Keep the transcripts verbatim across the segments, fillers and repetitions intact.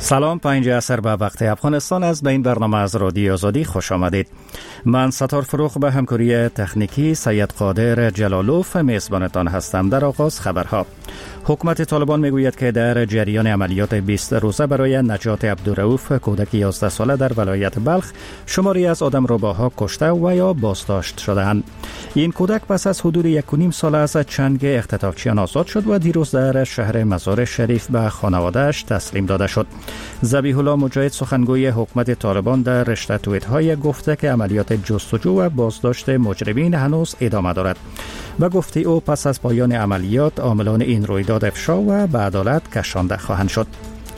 سلام، پنج عصر به وقت افغانستان است. به این برنامه از رادیو آزادی خوش آمدید. من ستار فروغ به همکاری تکنیکی سید قادر جلالوف میزبانتان هستم. در آغاز خبرها. حکومت طالبان میگوید که در جریان عملیات بیست روزه برای نجات عبدالرؤوف کودک یازده ساله در ولایت بلخ شماری از آدمرباها کشته و یا بازداشت شدند. این کودک پس از حدود یک و نیم سال از چنگ اختطافچیان آزاد شد و دیروز در شهر مزار شریف به خانواده‌اش تسلیم داده شد. ذبیح الله مجاهد سخنگوی حکومت طالبان در رشته توییت‌های گفته که عملیات جستجو و بازداشت مجرمین هنوز ادامه دارد و گفته او پس از پایان عملیات عاملان این رویداد افشا و به عدالت کشانده خواهند شد.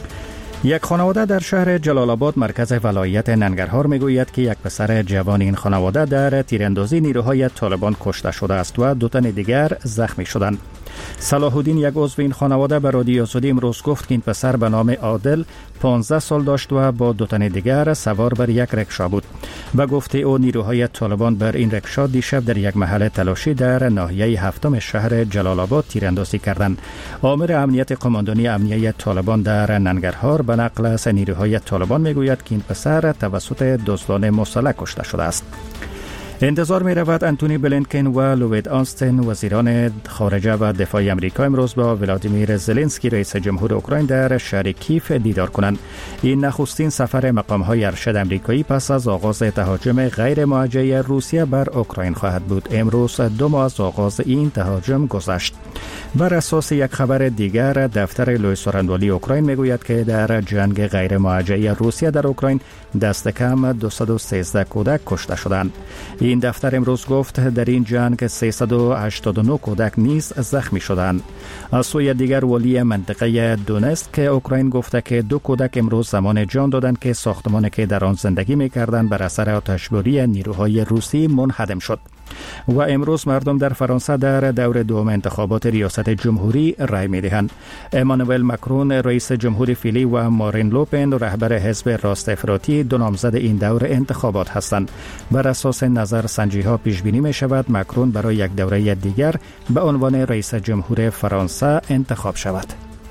یک خانواده در شهر جلال آباد مرکز ولایت ننگرهار میگوید که یک پسر جوان این خانواده در تیراندازی نیروهای طالبان کشته شده است و دو تن دیگر زخمی شدند. صلاح الدین، یک عضو این خانواده، به رادیو آزادی امروز گفت که این پسر به نام عادل پانزده سال داشت و با دو تن دیگر سوار بر یک رکشا بود و گفته او نیروهای طالبان بر این رکشا دیشب در یک محل تلاشی در ناحیه هفتم شهر جلال آباد تیراندازی کردند. آمر امنیت قماندانی امنیه طالبان در ننگرهار به نقل از نیروهای طالبان میگوید که این پسر توسط دزدان مسلح کشته شده است. انتظار می رود انتونی بلینکن و لوید آستن وزیران خارجه و دفاع امریکا امروز با ولادیمیر زلنسکی رئیس جمهور اوکراین در شهر کیف دیدار کنند. این نخستین سفر مقام‌های ارشد امریکایی پس از آغاز تهاجم غیر موجه روسیه بر اوکراین خواهد بود. امروز دو ماه از آغاز این تهاجم گذشت. بر اساس یک خبر دیگر، دفتر لوی سورندوالی اوکراین میگوید که در جنگ غیر موجه روسیه در اوکراین دست کم دویست و سیزده کودک کشته شدند. این دفتر امروز گفت در این جنگ سیصد و هشتاد و نه کودک نیز زخمی شدند. از سوی دیگر، ولی منطقه دونست که اوکراین گفته که دو کودک امروز زمان جان دادند که ساختمانی که در آن زندگی می‌کردند بر اثر آتشباری نیروهای روسی منهدم شد. و امروز مردم در فرانسه در دور دوم انتخابات ریاست جمهوری رای می‌دهند. امانوئل مکرون رئیس جمهور فعلی و مارین لوپن رهبر حزب راست افراطی دو نامزد این دور انتخابات هستند. بر اساس نظر سنجی‌ها پیش بینی می‌شود مکرون برای یک دوره دیگر به عنوان رئیس جمهور فرانسه انتخاب شود.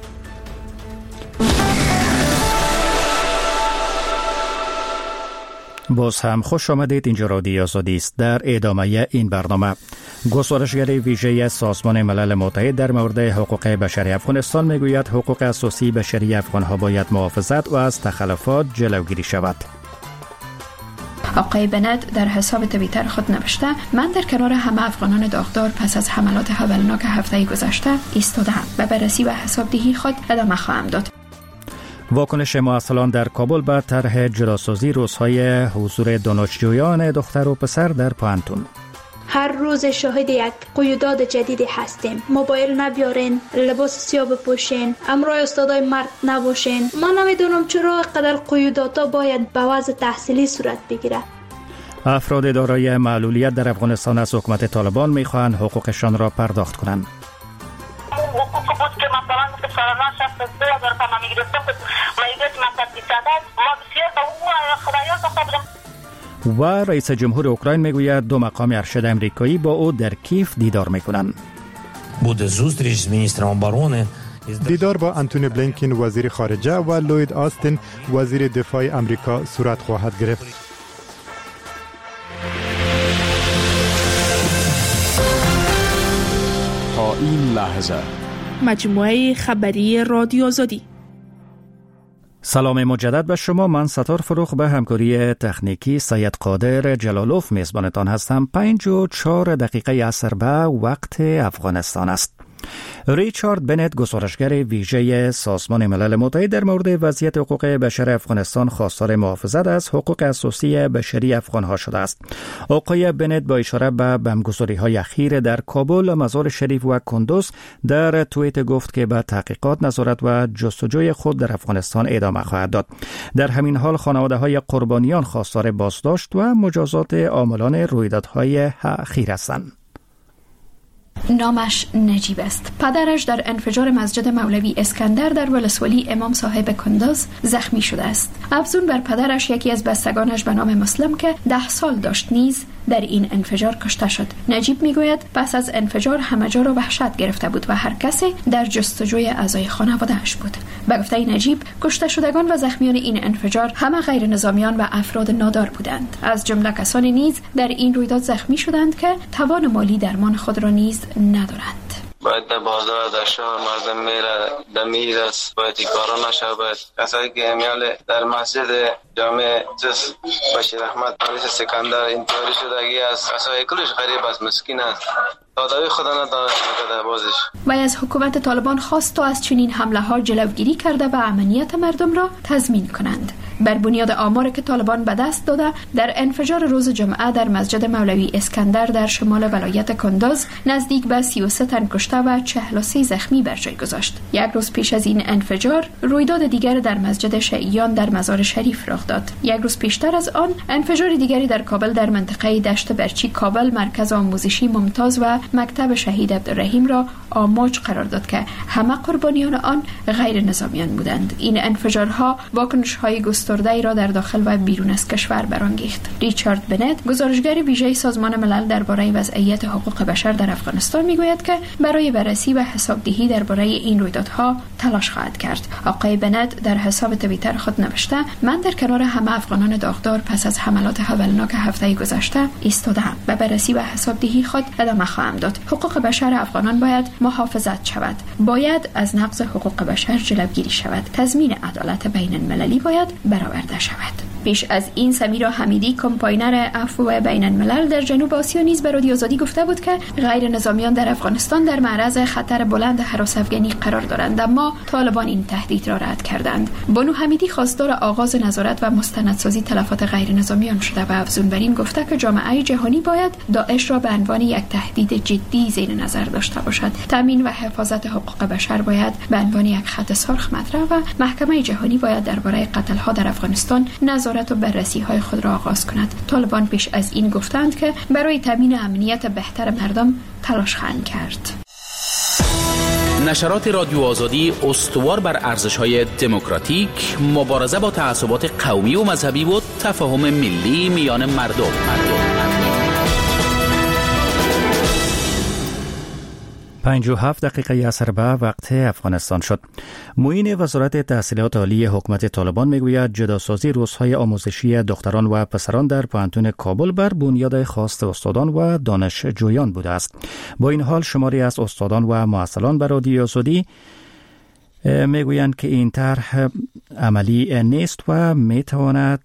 باز هم خوش آمدید. اینجا رادیو آزادی است. در ادامه این برنامه، گزارشگر ویژه سازمان ملل متحد در مورد حقوق بشری افغانستان میگوید حقوق اساسی بشری افغانها باید محافظت و از تخلفات جلوگیری شود. آقای بنت در حساب توییتر خود نوشته: من در کنار همه افغانان داغدار پس از حملات هولناک هفته گذشته ایستاده‌ام و بررسی و حسابدهی خود ادامه خواهم داد. واکنش معطلان در کابل به طرح جداسازی روزهای حضور دانشجویان دختر و پسر در پوهنتون. هر روز شاهد یک قیودات جدیدی هستیم. موبایل نبیارین، لباس سیاه بپوشین، همراه استادای مرد نباشین. ما نمیدونم چرا قدر قیوداتا باید به وضع تحصیلی صورت بگیره. افراد دارای معلولیت در افغانستان از حکومت طالبان میخواهند حقوقشان را پرداخت کنند. و رئیس جمهور اوکراین میگوید دو مقام ارشد امریکایی با او در کیف دیدار میکنند. دیدار با انتونی بلینکن وزیر خارجه و لوید آستن وزیر دفاع امریکا صورت خواهد گرفت. تا این لحظه مجموعه خبری رادیو آزادی. سلام مجدد به شما. من ستار فروغ به همکاری تکنیکی سید قادر جلالوف میزبانتان هستم. پنج و چهار دقیقه عصر به وقت افغانستان است. ریچارد بنت، گزارشگر ویژه سازمان ملل متحد در مورد وضعیت حقوق بشر افغانستان، خواستار محافظت از حقوق اساسی بشری افغانها شده است. آقای بنت با اشاره به بمبگذاری‌های اخیر در کابل، مزار شریف و کندوز در توییت گفت که به تحقیقات، نظارت و جستجوی خود در افغانستان ادامه خواهد داد. در همین حال خانواده‌های قربانیان خواستار بازداشت و مجازات عاملان رویدادهای اخیر هستند. نامش نجیب است. پدرش در انفجار مسجد مولوی اسکندر در ولسوالی امام صاحب کندوز زخمی شده است. افزون بر پدرش یکی از بستگانش به نام مسلم که ده سال داشت نیز در این انفجار کشته شد. نجیب میگوید پس از انفجار همه جا را وحشت گرفته بود و هر کسی در جستجوی اعضای خانواده‌اش بود. به گفته نجیب کشته شدگان و زخمیان این انفجار همه غیر نظامیان و افراد نادار بودند. از جمله کسانی نیز در این رویداد زخمی شدند که توان مالی درمان خود را نیز ندارند. باید در بازار در شهر مردم میره در میر است، باید این کارا نشه. باید کسایی که میال در مسجد جامع جس بشیر احمد پالیس سکندر انتحاری شدگی است، کسایی کلش غریب است، مسکین است، داداوی خدا ندانست میکده بازش. و از حکومت طالبان خواست تا از چنین حمله ها جلوگیری کرده و امنیت مردم را تضمین کنند. بر بنیاد آماری که طالبان به دست داده، در انفجار روز جمعه در مسجد مولوی اسکندر در شمال ولایت کندوز نزدیک به سی و سه تن کشته و چهل و سه زخمی بر جای گذاشت. یک روز پیش از این انفجار رویداد دیگر در مسجد شیعیان در مزار شریف رخ داد. یک روز پیشتر از آن انفجار دیگری در کابل در منطقه دشت برچی کابل مرکز آموزشی ممتاز و مکتب شهید عبدالرحیم را آماج قرار داد که همه قربانیان آن غیر نظامیان بودند. این انفجارها واکنش‌های گسترده‌ای را در داخل و بیرون از کشور برانگیخت. ریچارد بنت، گزارشگر ویژه سازمان ملل درباره وضعیت حقوق بشر در افغانستان میگوید که برای بررسی و حسابدهی درباره این رویدادها تلاش خواهد کرد. آقای بنت در حساب توییتر خود نوشته: من در کنار همه افغانان داغدار پس از حملات هولناک هفته گذشته ایستاده‌ام و بررسی و حسابدهی خود ادامه خواهم داد. حقوق بشر افغانان باید محافظت شود. باید از نقض حقوق بشر جلوگیری شود. تضمین عدالت بین المللی باید برآورده شود. پیش از این سمیرا حمیدی، کمپاینر عفو بین الملل در جنوب آسیا، نیز به رادیو آزادی گفته بود که غیر نظامیان در افغانستان در معرض خطر بلند هراس افغانی قرار دارند، اما طالبان این تهدید را رد کردند. بانو حمیدی خواستار آغاز نظارت و مستندسازی تلفات غیر نظامیان شده و افزون بر این گفته که جامعه جهانی باید داعش را به عنوان یک تهدید جدی زیر نظر داشته باشد. تامین و حفاظت حقوق بشر باید به عنوان یک خط سرخ مطرح و محکمه جهانی باید درباره قتل‌ها در افغانستان نظارت و بررسی‌های خود را آغاز کند. طالبان پیش از این گفتند که برای تامین امنیت بهتر مردم تلاش خواهند کرد. نشرات رادیو آزادی استوار بر ارزش‌های دموکراتیک، مبارزه با تعصبات قومی و مذهبی و تفاهم ملی میان مردم. مردم. پنج و هفت دقیقه عصر به وقت افغانستان شد. معین وزارت تحصیلات عالی حکومت طالبان میگوید جداسازی روزهای آموزشی دختران و پسران در پوهنتون کابل بر بنیاد خواست استادان و دانشجویان بوده است. با این حال شماری از استادان و معسلان به رادیو آزادی میگویند که این طرح عملی نیست و میتواند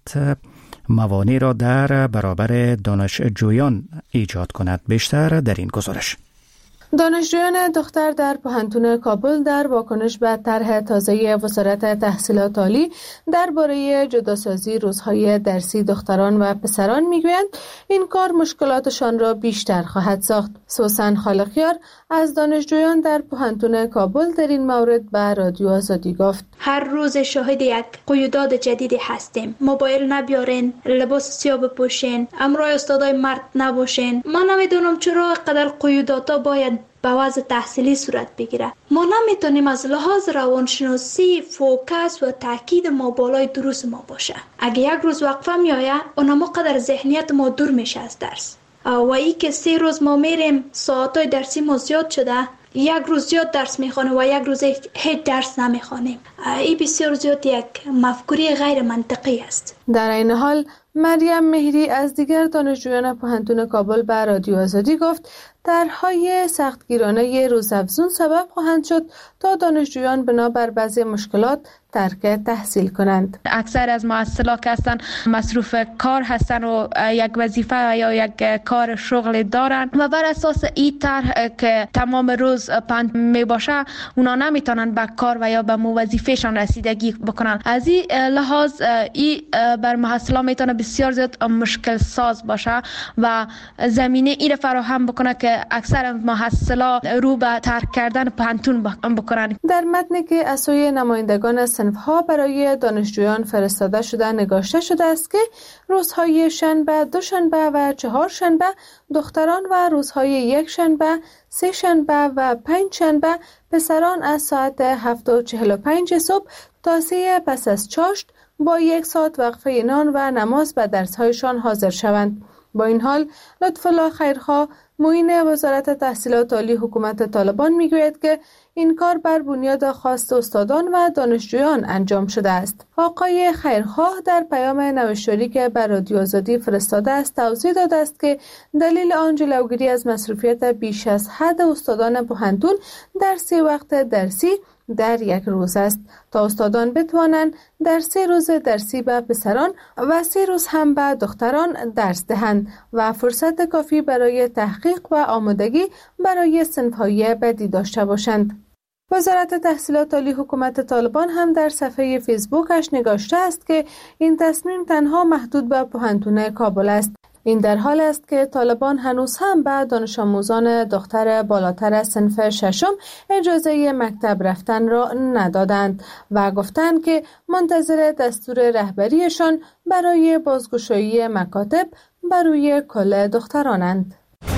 موانع را در برابر دانشجویان ایجاد کند. بیشتر در این گزارش. دانشجویان دختر در پوهنتون کابل در واکنش به طرح تازه وزارت تحصیلات عالی درباره جداسازی روزهای درسی دختران و پسران میگویند این کار مشکلاتشان را بیشتر خواهد ساخت. سوسن خالقیار از دانشجویان در پوهنتون کابل در این مورد به رادیو آزادی گفت: هر روز شاهد یک قیودات جدیدی هستیم. موبایل نبیارین، لباس سیاه بپوشین، همراه استادای مرد نباشین. من نمیدونم چرا قدر قیوداتا باید به وضع تحصیلی صورت بگیره. ما نمیتونیم از لحاظ روانشناسی فوکس و تاکید ما بالای دروس ما باشه. اگه یک روز وقفه میآید، اونم قدر ذهنیت ما دور میشه از درس. و ای که سه روز ما میریم ساعتای درسی ما زیاد شده، یک روز زیاد درس میخوانیم و یک روز هیچ درس نمیخوانیم. این بسیار زیاد یک مفکوری غیر منطقی است. در این حال مریم مهری از دیگر دانشجویان پوهنتون کابل به رادیو آزادی گفت طرح‌های سختگیرانه روزافزون سبب خواهند شد تا دانشجویان بنابر بعضی مشکلات ترک تحصیل کنند. اکثر از معسلا که هستن مصروف کار هستن و یک وظیفه یا یک کار شغل دارن و بر اساس این طرح که تمام روز پند می باشه اونا نمیتونن به کار و یا به وظیفهشان رسیدگی بکنن. از این لحاظ این بر محصلا میتونه بسیار زیاد مشکل ساز باشه و زمینه این فراهم بکنه که اکثر محصلا رو به ترک کردن پوهنتون بکنن. در متنی که از سوی نمایندگان صنف‌ها برای دانشجویان فرستاده شده نگاشته شده است که روزهای شنبه، دوشنبه و چهارشنبه دختران و روزهای یک شنبه، سه شنبه و پنج شنبه پسران از ساعت هفت و چهل و پنج صبح تا سه پس از چاشت با یک ساعت وقفه نان و نماز به درس‌هایشان حاضر شوند. با این حال لطف الله خیرخواه معین وزارت تحصیلات عالی حکومت طالبان میگوید که این کار بر بنیاد خواست استادان و دانشجویان انجام شده است. آقای خیرخواه در پیام نوشتاری که بر رادیو آزادی فرستاده است توضیح داده است که دلیل آن جلوگیری از مصروفیت بیش از حد استادان پوهنتون در سه وقت درسی در یک روز است تا استادان بتوانند در سه روز درسی به پسران و سه روز هم به دختران درس دهند و فرصت کافی برای تحقیق و آمادگی برای صنف‌های بعدی داشته باشند. وزارت تحصیلات عالی حکومت طالبان هم در صفحه فیسبوکش نگاشته است که این تصمیم تنها محدود به پوهنتون کابل است. این در حال است که طالبان هنوز هم به دانش آموزان دختر بالاتر از صنف ششم اجازه مکتب رفتن را ندادند و گفتند که منتظر دستور رهبریشان برای بازگشایی مکاتب بر روی کل دخترانند.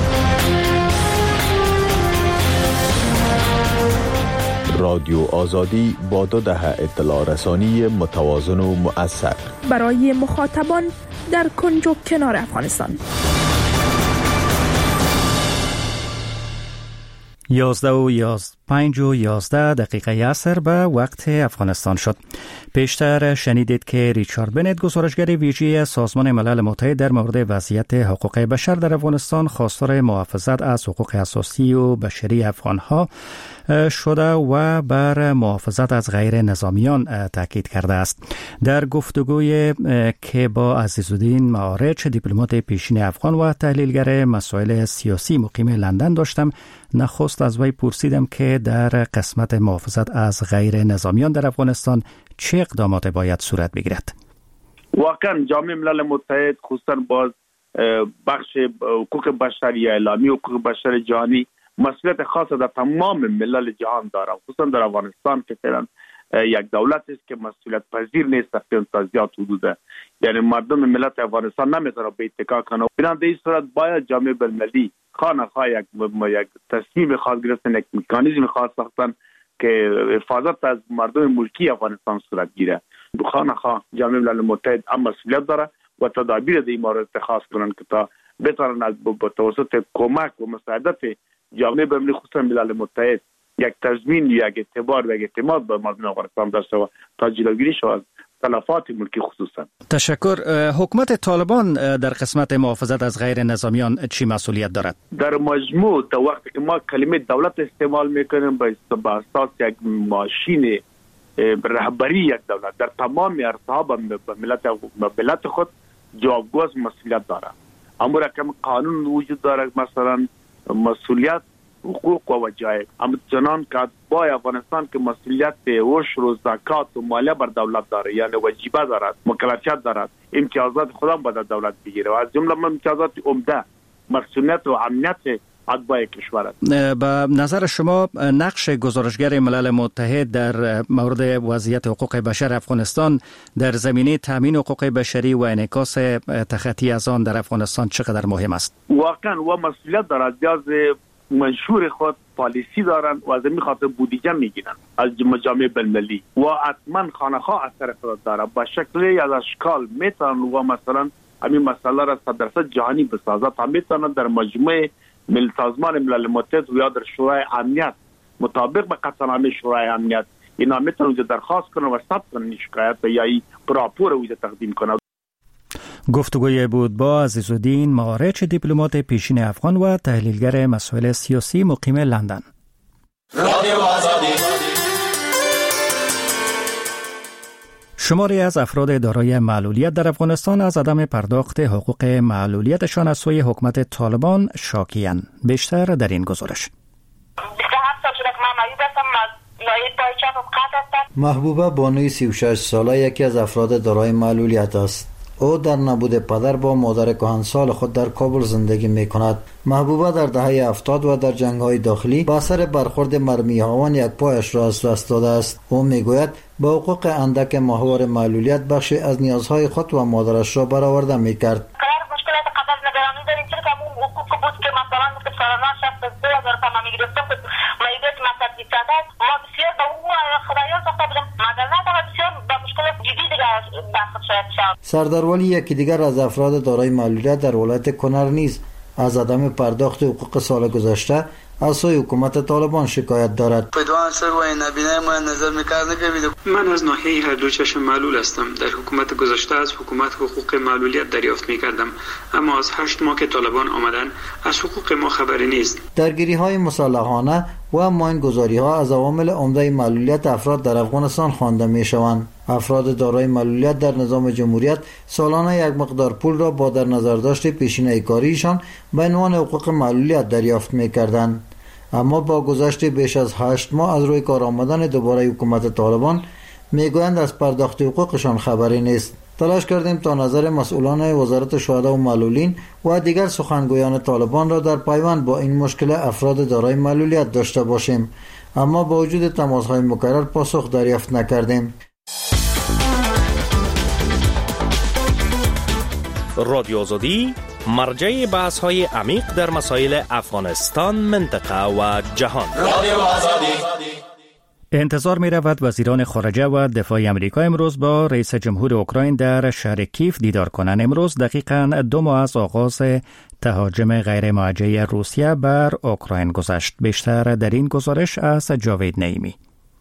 رادیو آزادی با دو دهه اطلاع رسانی متوازن و مؤثر برای مخاطبان در کنج و کنار افغانستان. یازده و یازده پنج و یازده دقیقه عصر به وقت افغانستان شد. پیشتر شنیدید که ریچارد بنت گزارشگر ویژه سازمان ملل متحد در مورد وضعیت حقوق بشر در افغانستان خواستار محافظت از حقوق اساسی و بشری افغانها شده و بر محافظت از غیر نظامیان تاکید کرده است. در گفتگوی که با عزیزالدین معارچ دیپلمات پیشین افغان و تحلیلگر مسائل سیاسی مقیم لندن داشتم، نخست از وی پرسیدم که در قسمت محافظت از غیر نظامیان در افغانستان چه اقدامات باید صورت بگیرد؟ واقعا جامعه ملل متحد خصوصا باز بخش حقوق بشری اعلامی حقوق بشر جهانی مسئولیت خاص در تمام ملل جهان دارد، خصوصا در افغانستان که فعلا یک دولت است که مسئولیت پذیر نیست تا زیاد حدوده، یعنی مردم ملت افغانستان نمیتونه به اتکا کنه. بنابراین در این صورت باید جامعه بین‌المللی خانه‌خواه یک یک تصمیم خاص گرفتن، یک مکانیزم خاص ساختن که حفاظت از مردم ملکی افغانستان صورت گیره. خانه‌خواه جامعه ملل متحد هم مسئولیت داره و تدابیر در این مورد اتخاذ کنن که تا بتوانن از با توسط کمک و مساعدت جامعه بین‌المللی خصوصا ملل متحد یک تضمین، یک اعتبار و یک اعتماد به مردم افغانستان داشته و تا جلوگیری شود از تلفات ملکی خصوصا. تشکر. حکومت طالبان در قسمت محافظت از غیر نظامیان چی مسئولیت دارد؟ در مجموع تا وقتی که ما کلمه دولت استعمال میکنیم به اساس یک ماشین رهبری یک دولت در تمام ارتها به ملت ملت خود جوابگو از مسئولیت داره. اما رقم قانون وجود داره، مثلا مسئولیت حقوق و وجایب. اما چنان که با افغانستان که مسئولیت عشر و زکات و مالیه بر دولت داره، یعنی واجبه دارد، مکلفیت دارد، امتیازات خودم باید دولت بگیره و از جمله امتیازات عمده مسئولیت و امنیت اتباع کشور است. به نظر شما نقش گزارشگر ملل متحد در مورد وضعیت حقوق بشر افغانستان در زمینه تامین حقوق بشری و انعکاس تخطی از آن در افغانستان چقدر مهم است؟ واقعا و مسئولیت دارد، از منشور خود پالیسی دارند و از این خاطر بودجه میگیرن از جامعه بین‌المللی و حتما خانه‌خواه اثر خود داره به شکلی از اشکال میتونن و مثلا همین مسئله را صدرسه جهانی بسازد، هم میتونن در مجموعه مل سازمان ملل متحد یا در شورای امنیت مطابق به قطعنامه شورای امنیت اینا میتونن وجود درخواست کنن و ثبت کنن شکایت یا ای راپور وجود تقدیم کنن. گفتگوی بود با عزیزالدین معارچ دیپلمات پیشین افغان و تحلیلگر مسائل سیاسی مقیم لندن. رادیو آزادی. شماری از افراد دارای معلولیت در افغانستان از عدم پرداخت حقوق معلولیتشان از سوی حکومت طالبان شاکی‌اند. بیشتر در این گزارش. محبوبه بانوی سی و شش ساله یکی از افراد دارای معلولیت است. او در نبود پدر با مادر کهنسال خود در کابل زندگی می کند. محبوبه در دهه هفتاد و در جنگ‌های داخلی با اثر برخورد مرمی هاون یک پایش را از دست داده است. او می گوید با حقوق اندک ماهوار معلولیت بخشی از نیازهای خود و مادرش را برآورده می کرد. مشکلات قبل نگرانی داریم چون که اون حقوق بود که مثلا مثل سالانه شخص دو هزار تومان میگرفتم که مایدت مصرف می‌کرد. ما بسیار به اون خدایان ساخته بودم. مگر نه بسیار با مشکلات جدی دیگه بحث شد. سردار ولی یکی دیگر از افراد دارای معلولیت در ولایت کنر نیز از عدم پرداخت حقوق سال گذشته از سوی حکومت طالبان شکایت دارد. من از ناحیه هر دو چشم معلول هستم. در حکومت گذشته از حکومت حقوق معلولیت دریافت می کردم، اما از هشت ماه که طالبان آمدن از حقوق ما خبری نیست. درگیری های مسلحانه و ماینگذاری ها از عوامل عمده معلولیت افراد در افغانستان خوانده می شوند. افراد دارای معلولیت در نظام جمهوریت سالانه یک مقدار پول را با در نظر داشت پیشینه کاریشان به عنوان حقوق معلولیت دریافت می کردند. اما با گذشت بیش از هشت ماه از روی کار آمدن دوباره حکومت طالبان میگویند از پرداخت حقوقشان خبری نیست. تلاش کردیم تا نظر مسئولان وزارت شهدا و معلولین و دیگر سخنگویان طالبان را در پیوند با این مشکل افراد دارای معلولیت داشته باشیم، اما با وجود تماس‌های مکرر پاسخ دریافت نکردیم. رادیو آزادی مرجع بحث‌های عمیق در مسائل افغانستان، منطقه و جهان. انتظار می رود وزیران خارجه و دفاع امریکا امروز با رئیس جمهور اوکراین در شهر کیف دیدار کنند. امروز دقیقاً دو ماه از آغاز تهاجم غیر موجه روسیه بر اوکراین گذشت. بیشتر در این گزارش از جاوید نعیمی.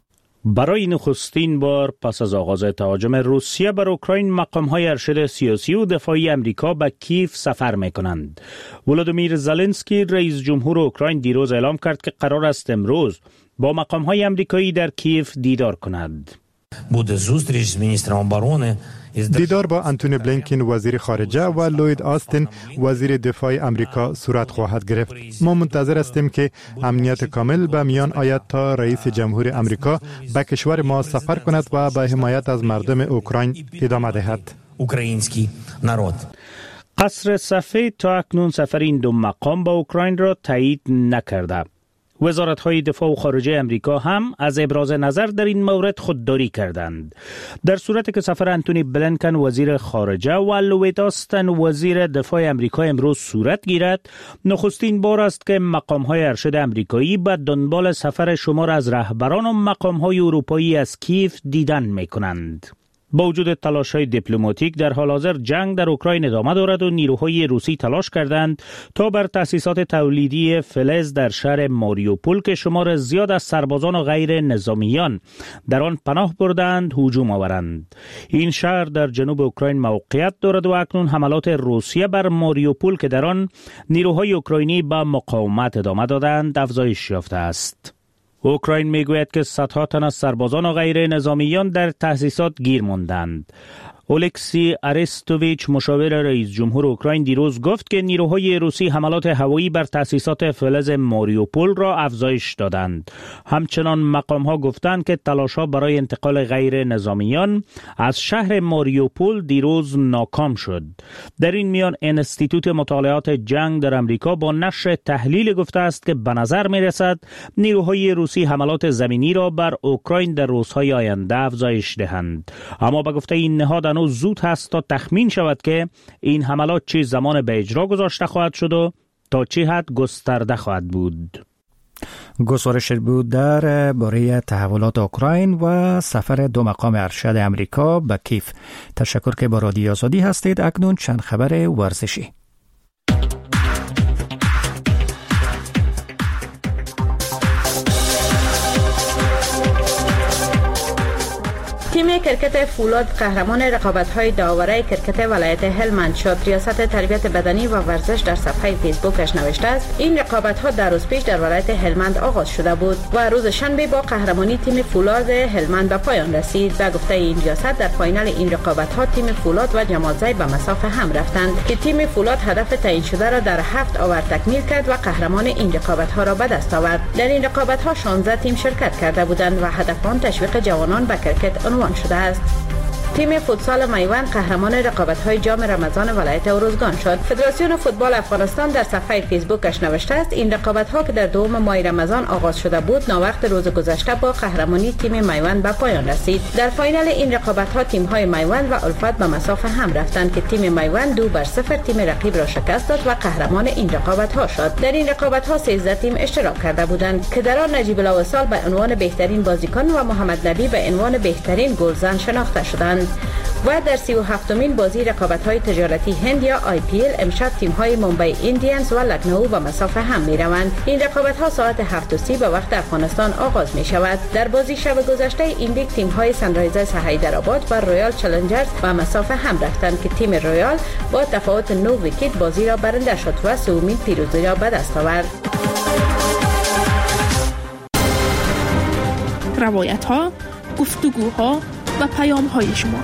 برای نخستین بار پس از آغاز تهاجم روسیه بر اوکراین مقام‌های ارشد سیاسی و دفاعی امریکا به کیف سفر می‌کنند. ولادیمیر زلنسکی رئیس جمهور اوکراین دیروز اعلام کرد که قرار است امروز با مقام‌های امریکایی در کیف دیدار کند. буде зустріч з міністром оборони. دیدار با انتونی بلینکن وزیر خارجه و لوید آستین وزیر دفاع امریکا صورت خواهد گرفت. ما منتظر هستیم که امنیت کامل به میان آید تا رئیس جمهور امریکا به کشور ما سفر کند و به حمایت از مردم اوکراین ادامه دهد. اوکراینسکی نارود. قصر سفید تا اکنون سفر این دو مقام با اوکراین را تایید نکرده. وزارت‌های دفاع و خارجه امریکا هم از ابراز نظر در این مورد خودداری کردند. در صورتی که سفر انتونی بلینکن وزیر خارجه و لوید آستین وزیر دفاع امریکا امروز صورت گیرد، نخستین بار است که مقام‌های ارشد امریکایی به دنبال سفر شمار از رهبران و مقام‌های اروپایی از کیف دیدن می‌کنند. با وجود تلاش‌های دیپلماتیک در حال حاضر جنگ در اوکراین ادامه دارد و نیروهای روسی تلاش کردند تا بر تأسیسات تولیدی فلز در شهر ماریوپول که شمار زیاد از سربازان و غیر نظامیان در آن پناه بردند هجوم آورند. این شهر در جنوب اوکراین موقعیت دارد و اکنون حملات روسیه بر ماریوپول که در آن نیروهای اوکراینی به مقاومت ادامه دادند افزایش یافته است. اوکراین میگوید که صدها تن از سربازان و غیر نظامیان در تأسیسات گیر ماندند. اولکسی ارستوویچ مشاور رئیس جمهور اوکراین دیروز گفت که نیروهای روسی حملات هوایی بر تأسیسات فلز ماریوپول را افزایش دادند. همچنان مقام‌ها گفتند که تلاش‌ها برای انتقال غیر نظامیان از شهر ماریوپول دیروز ناکام شد. در این میان انستیتوت مطالعات جنگ در امریکا با نشر تحلیل گفته است که به نظر می‌رسد نیروهای روسی حملات زمینی را بر اوکراین در روزهای آینده افزایش دهند. اما به گفته این نهاد هنوز زود هست تا تخمین شود که این حملات چه زمان به اجرا گذاشته خواهد شد و تا چه حد گسترده خواهد بود. گزارش بود در باره تحولات اوکراین و سفر دو مقام ارشد امریکا به کیف. تشکر که با رادیو آزادی هستید. اکنون چند خبر ورزشی. تیم کرکت فولاد قهرمان رقابت‌های داوره کرکت ولایت هلمند شد. ریاست تربیت بدنی و ورزش در صفحه فیسبوکش نوشته است این رقابت‌ها در روز پیش در ولایت هلمند آغاز شده بود و روز شنبه با قهرمانی تیم فولاد هلمند به پایان رسید. به گفته این ریاست در فاینال این رقابت‌ها تیم فولاد و جمالزی به مسافه هم رفتند که تیم فولاد هدف تعیین شده را در هفت آور تکمیل کرد و قهرمان این رقابت‌ها را به دست آورد. در این رقابت‌ها شانزده تیم شرکت کرده بودند و هدف آن تشویق جوانان به کرکت عنوان شده است. تیم فوتسال میوند قهرمان رقابت‌های جام رمضان ولایت اروزگان شد. فدراسیون فوتبال افغانستان در صفحه فیسبوکش نوشته است این رقابت‌ها که در دوم ماه رمضان آغاز شده بود ناوقت روز گذشته با قهرمانی تیم میوند به پایان رسید. در فاینال این رقابت‌ها تیم‌های میوند و الفت به مسافه هم رفتند که تیم میوند دو بر صفر تیم رقیب را شکست داد و قهرمان این رقابت‌ها شد. در این رقابت‌ها سیزده تیم اشتراک کرده بودند که در آن نجیب الوصال به عنوان بهترین بازیکن و محمد نبی به عنوان بهترین گلزن شناخته شدند. و در سی و هفتمین بازی رقابت‌های تجارتی هند یا آی پی ال امشب تیم‌های ممبئی ایندیانز و لکنو به مسافه هم می‌روند. این رقابت‌ها ساعت هفت و سی به وقت افغانستان آغاز می‌شود. در بازی شب گذشته این لیگ تیم‌های سنرایزرز حیدرآباد و رویال چالنجرز به مسافه هم رفتند که تیم رویال با تفاوت نه ویکت بازی را برنده شد و سومین پیروزی را به دست آورد. روایت‌ها، گفتگوها و پیام‌های شما.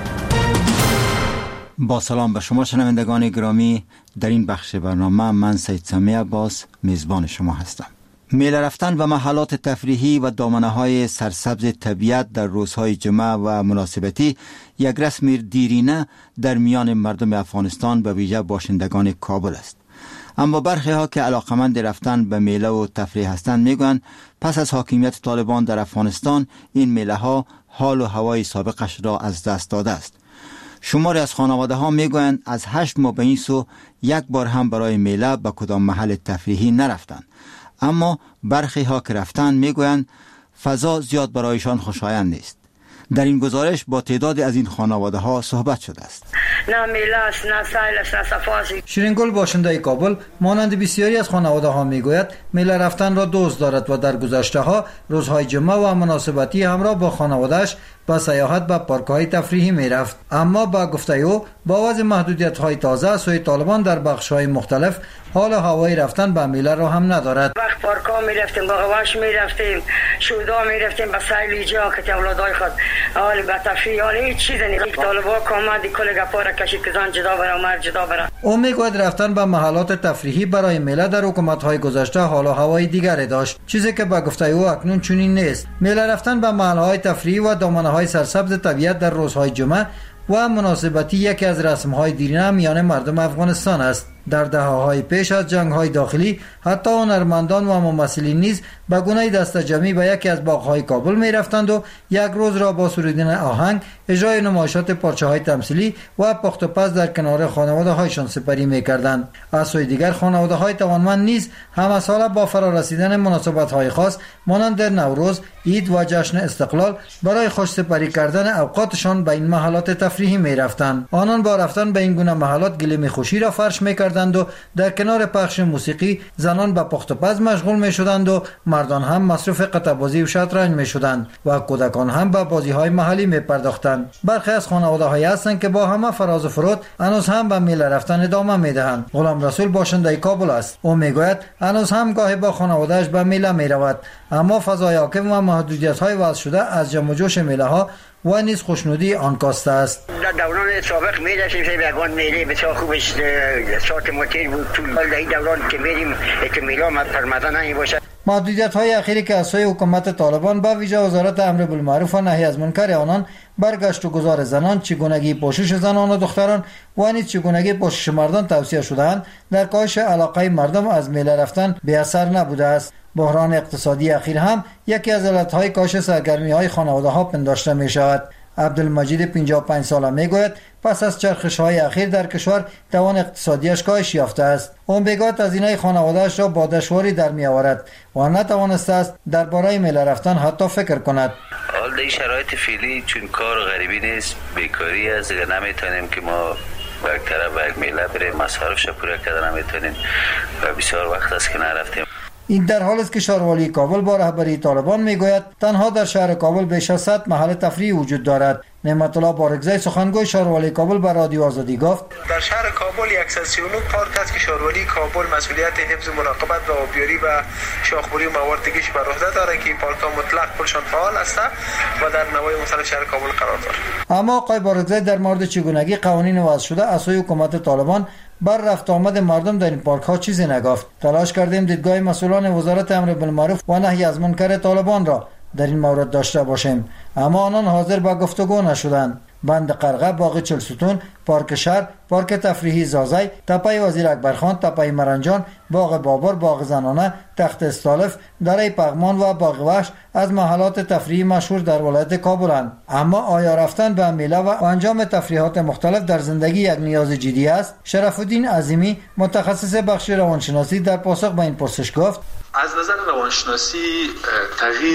با سلام به شما شنوندگان گرامی، در این بخش برنامه من سید سمی عباس میزبان شما هستم. میله رفتن و محلات تفریحی و دامنه‌های سرسبز طبیعت در روزهای جمعه و مناسبتی یک رسم دیرینه در میان مردم افغانستان به ویژه باشندگان کابل است. اما برخی ها که علاقمند رفتن به میله و تفریح هستند میگویند پس از حاکمیت طالبان در افغانستان این میله ها حال و هوای سابقش را از دست داده است. شماری از خانواده ها میگویند از هشت ماه به این سو یک بار هم برای میله به کدام محل تفریحی نرفتند. اما برخی ها که رفتند میگویند فضا زیاد برایشان خوشایند نیست. در این گزارش با تعدادی از این خانواده ها صحبت شده است. نه میله است، نه سیل است، نه صفاست. شیرینگل باشنده کابل مانند بسیاری از خانواده ها میگوید میله رفتن را دوست دارد و در گذشته ها روزهای جمعه و مناسبتی همراه با خانواده‌اش با سیاحت به پارک‌های تفریحی میرفت. اما با گفته او با وضع محدودیت‌های تازه از سوی طالبان در بخش‌های مختلف حال هوای رفتن به میله را هم ندارد. وقت پارک‌ها میرفتیم، با واش میرفتیم، شودا میرفتیم، به سیل جا که اولادای خود حال به تفریح حال هیچ چیز نیست. طالبان کامادی کل گپا را کشید که زن جدا بره و مرد جدا بره. او میگوید رفتن به محلات تفریحی برای میله در حکومت‌های گذشته حال و هوای دیگری داشت، چیزی که با گفته او اکنون چنین نیست. میله رفتن به محل‌های تفریحی و دامنه‌های سرسبز طبیعت در روزهای جمعه و مناسبتی یکی از رسم‌های دیرینه میان مردم افغانستان است. در دهه‌های پیش از جنگ‌های داخلی حتی هنرمندان و ممثلین نیز به گونه دست جمعی به یکی از باغ‌های کابل می‌رفتند و یک روز را با سرودن آهنگ، اجرای نمایشات پارچه‌های تمثیلی و پخت و پز در کنار خانواده‌هایشان سپری می‌کردند. از سوی دیگر خانواده‌های توانمند نیز همه ساله با فرارسیدن مناسبت‌های خاص مانند نوروز، عید و جشن استقلال برای خوش سپری کردن اوقاتشان به این محلات تفریحی می‌رفتند. آنان با رفتن به این گونه محلات گلیم خوشی را فرش می‌کردند و در کنار پخش موسیقی زنان به پخت و پز مشغول می‌شدند و مردان هم مصروف قطعه‌بازی و شطرنج می‌شدند و کودکان هم به بازی‌های محلی می‌پرداختند. برخی از خانواده‌هایی هستند که با همه فراز و فرود هنوز هم به میله رفتن ادامه می‌دهند. غلام رسول باشنده کابل است. او میگوید هنوز هم گاهی با خانواده‌اش به میله می‌رود، اما فضای حاکم و محدودیت‌های وضع شده از جمع و جوش میله‌ها و نیز خوشنودی آن کاسته است. در دوران سابق می‌داشتیم که یگان میله بسیار خوبش ساعت موتیر بود. طول در این دوران که میریم که میله ما پرمزه نمی‌باشد. محدودیت‌های اخیری که از سوی حکومت طالبان با ویژه وزارت امر بالمعروف و نهی از منکر آنان برگشت و گذار زنان، چگونگی پوشش زنان و دختران و نیز چگونگی پوشش مردان توصیه شده‌اند، در کاهش علاقه مردم از میله رفتن بی اثر نبوده است. بحران اقتصادی اخیر هم یکی از علتهای کاهش سرگرمی‌های خانواده‌ها پنداشته می‌شود. عبدالمجید پنجاه و پنج ساله میگوید پس از چرخش‌های اخیر در کشور توان اقتصادیش کاهش یافته است. اون میگوید هزینه خانواده‌اش را با دشواری در می‌آورد و نتوانسته است درباره میله رفتن حتی فکر کند. حال در شرایط فعلی چون کار غریبی نیست، بیکاری است، نمیتونیم که ما یک طرف به یک میله بریم مصارفش پورا کردن نمیتونیم و بسیار وقت است که نرفتیم. این در حال است که شهروالی کابل با رهبری طالبان میگوید تنها در شهر کابل بیش از صد محل تفریحی وجود دارد. نعمت الله بارگزای سخنگوی شهروالی کابل به رادیو آزادی گفت در شهر کابل صد و سی و نه پارک است که شهروالی کابل مسئولیت حفظ مراقبت و آبیاری و شاخبری و مواردگیش بر عهده دارد که این پارک ها مطلق کلشان فعال هستند و در نواحی مختلف شهر کابل قرار دارد. اما آقای بارگزای در مورد چگونگی قوانین وضع شده از سوی حکومت طالبان بر رفت آمد مردم در این پارک ها چیزی نگفت. تلاش کردیم دیدگاه مسئولان وزارت امر بالمعروف و نهی از منکر طالبان را در این مورد داشته باشیم، اما آنان حاضر به گفتگو نشدند. بند قرغه، باغ چلستون، پارک شهر، پارک تفریحی زازای، تپه وزیر اکبرخان، تپه مرنجان، باغ بابر، باغ زنانه، تخت استالف، دره پغمان و باغ وحش از محلات تفریحی مشهور در ولایت کابلند. اما آیا رفتن به میله و انجام تفریحات مختلف در زندگی یک نیاز جدی است؟ شرف الدین عظیمی متخصص بخش روانشناسی در پاسخ به این پرسش گفت از نظر روانشناسی تغییر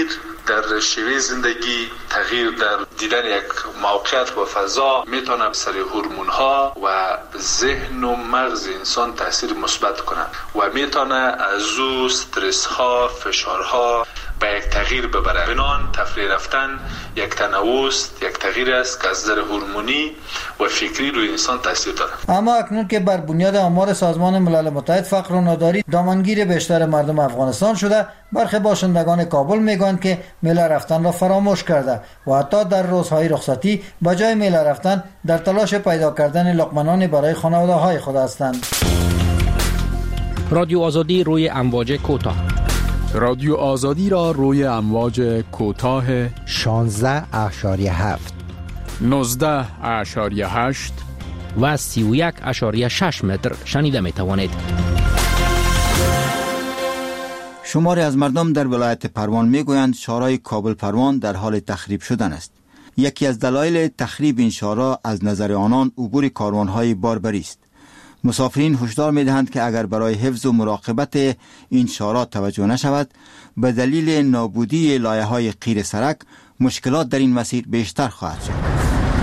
در شیوه زندگی، تغییر در دیدن یک موقعیت و فضا میتونه سر هورمون ها و ذهن و مغز انسان تاثیر مثبت کنه و میتونه از او استرس ها، فشار ها به یک تغییر ببره. بنان تفریح رفتن یک تنوع است، یک تغییر است که از نظر هورمونی و فکری روی انسان تاثیر داره. اما اکنون که بر بنیاد آمار سازمان ملل متحد فقر و ناداری دامنگیر بیشتر مردم افغانستان شده، برخی باشندگان کابل میگویند که میله رفتن را فراموش کرده و حتی در روزهای رخصتی به جای میله رفتن در تلاش پیدا کردن لقمه‌نانی برای خانواده‌های خود هستند. رادیو آزادی روی امواج کوتاه. رادیو آزادی را روی امواج کوتاه شانزده اشاری هفت، نوزده اشاری هشت و سی و یک اشاری شش متر شنیده می توانید. شماری از مردم در ولایت پروان می گویند شهرهای کابل پروان در حال تخریب شدن است. یکی از دلایل تخریب این شهرها از نظر آنان عبور کاروانهای باربری است. مسافرین هشدار می دهند که اگر برای حفظ و مراقبت این شهرها توجه نشود، به دلیل نابودی لایه‌های قیر سرک مشکلات در این مسیر بیشتر خواهد شد.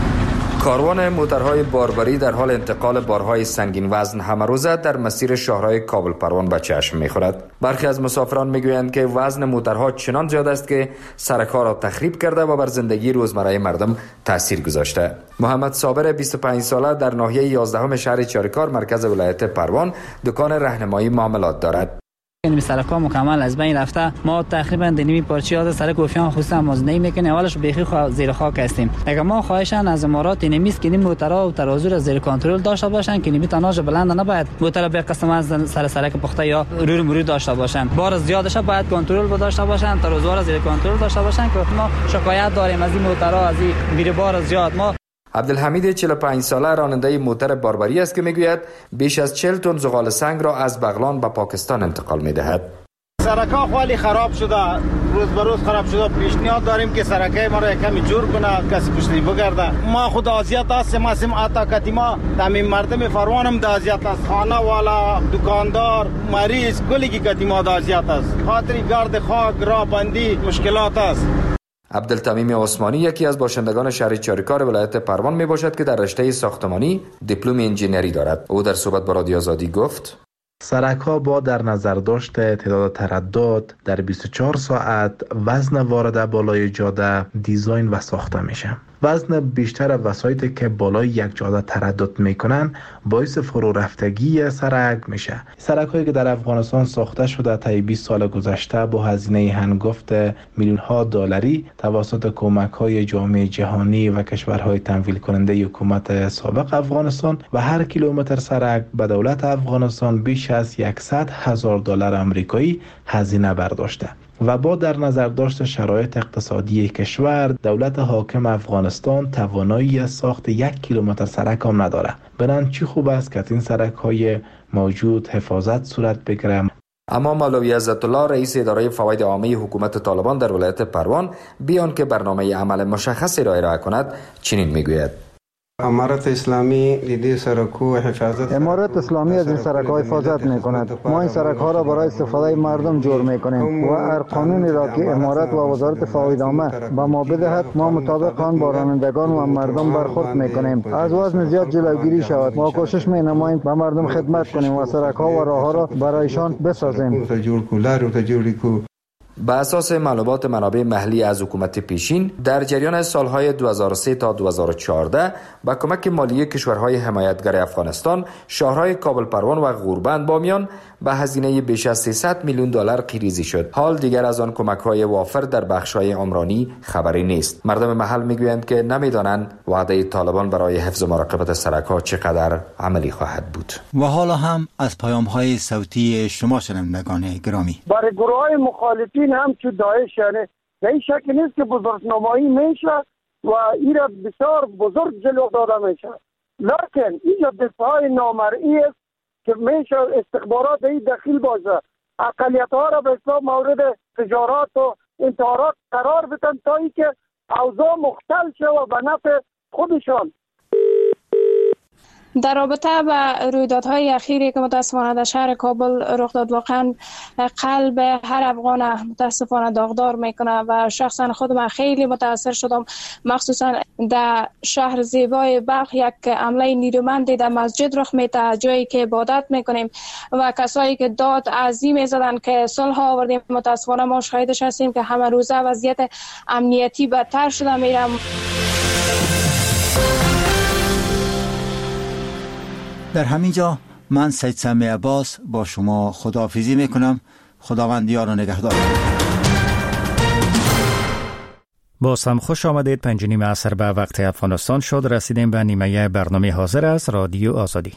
کاروان موترهای باربری در حال انتقال بارهای سنگین وزن همه روزه در مسیر شهرهای کابل پروان به چشم می‌خورد. برخی از مسافران میگویند که وزن موترها چنان زیاد است که سرک‌ها را تخریب کرده و بر زندگی روزمره مردم تاثیر گذاشته. محمد صابر بیست و پنج ساله در ناحیه یازدهم شهر چاریکار مرکز ولایت پروان دکان راهنمایی معاملات دارد. این سرک‌ها مکمل از بین رفته، ما تقریبا دنیمی پارچه از سرک گوفیان خصوصا مازنی میکنه، اولش بیخی خوا... زیر خاک هستیم. اگر ما خواهشان از امارات اینمیست که این موترها و ترازو را زیر کنترل داشته باشن که نمی تناژ بلند نباید موتر به قسم از سر سرک پخته یا روی مرور داشته باشن، بار زیادش باید کنترل داشته باشن، ترازو را زیر کنترل داشته باشن که ما شکایت داریم از این موترها از این بیر بار زیاد. ما عبدالحمید چهل و پنج ساله راننده موتر باربری است که میگوید بیش از چهل تن زغال سنگ را از بغلان به پاکستان انتقال میدهد. سرک‌ها خالی خراب شده، روز به روز خراب شده. پیشنهاد داریم که سرکای ما را کمی جور کنه، کسی پشتی بگرده. ما خود اذیت هستیم، هستیم عطا کتیما تمام مردم فروان هم اذیت است، خانه والا، دکاندار، مریض، کلی کی کتیما اذیت است. خاطر گرد خاک راه بندی مشکلات است. عبدالتمیم عثمانی یکی از باشندگان شهر چاریکار ولایت پروان می باشد که در رشته ساختمانی دیپلم انجینری دارد. او در صحبت با رادیو آزادی گفت: سرک ها با در نظر داشت تعداد تردد در بیست و چهار ساعت وزن وارده بالای جاده دیزاین و ساخته میشه. وزن بیشتر وسایطی که بالای یک جاده تردد میکنن باعث فرو رفتگی سرک میشه. سرک هایی که در افغانستان ساخته شده طی بیست سال گذشته با هزینه هنگفت میلیون ها دلاری توسط کمک های جامعه جهانی و کشورهای تمویل کننده حکومت سابق افغانستان و هر کیلومتر سرک به دولت افغانستان بیش از صد هزار دلار آمریکایی هزینه برداشته. و با در نظر داشت شرایط اقتصادی کشور، دولت حاکم افغانستان توانایی ساخت یک کیلومتر سرک هم نداره. بنان چی خوب است که این سرک های موجود حفاظت صورت بگیره. اما مولوی عزت الله رئیس اداره فواید عامه حکومت طالبان در ولایت پروان بیان که برنامه عمل مشخصی را ارائه کند چنین میگوید: امارت اسلامی دیدی سرکو حفاظت امارت اسلامی از این سرک‌ها حفاظت می‌کند. ما این سرک‌ها را برای استفاده مردم جور می‌کنیم و هر قانونی را که امارت و وزارت فواید عامه به ما بدهد ما مطابق آن با رانندگان و مردم برخورد می‌کنیم. از وزن زیاد جلوگیری شود. ما کوشش می‌نماییم به مردم خدمت کنیم و سرک‌ها و راه‌ها را برایشان بسازیم. به اساس معلومات منابع محلی از حکومت پیشین در جریان سالهای دو هزار و سه تا دو هزار و چهارده با کمک مالی کشورهای حمایتگر افغانستان شهرهای کابل پروان و غوربند بامیان به هزینه بیش از سیصد میلیون دلار قیریزی شد. حال دیگر از آن کمک‌های وافر در بخش‌های عمرانی خبری نیست. مردم محل میگویند که نمیدانند وعده طالبان برای حفظ و مراقبت سرک‌ها چقدر عملی خواهد بود. و حالا هم از پیام‌های صوتی شما شنوندگان گرامی. برای گروه‌های مخالفین هم تو داعش یعنی به این شکل نیست که بزرگنمایی میشه و این را بسیار بزرگ جلو داده میشه، لکن اینجا دفاع نامرئی است که میشه استخبارات این دخیل باشه، اقلیت ها را به اسلام مورد تجارات و انتحارات قرار بدن تا ای که اوضاع مختل شه و به نفع خودشان. در رابطه با رویدادهای اخیری که متاسفانه در شهر کابل رخ داد، واقعا قلب هر افغان متاسفانه داغدار میکنه و شخصا خودم خیلی متاثر شدم، مخصوصا در شهر زیبای بلخ یک حمله نیرومندی در مسجد رخ میده، جایی که عبادت میکنیم و کسایی که داد عظیم زدن که صلح آوردیم. متاسفانه ما شاهدش هستیم که همه روزه وضعیت امنیتی بدتر شده میرم. در همین جا من سید سمی عباس با شما خداحافظی میکنم. خداوند یار و نگهدار. باز هم خوش آمدید. پنج نیم عصر به وقت افغانستان شد. رسیدیم به نیمه برنامه حاضر از رادیو آزادی.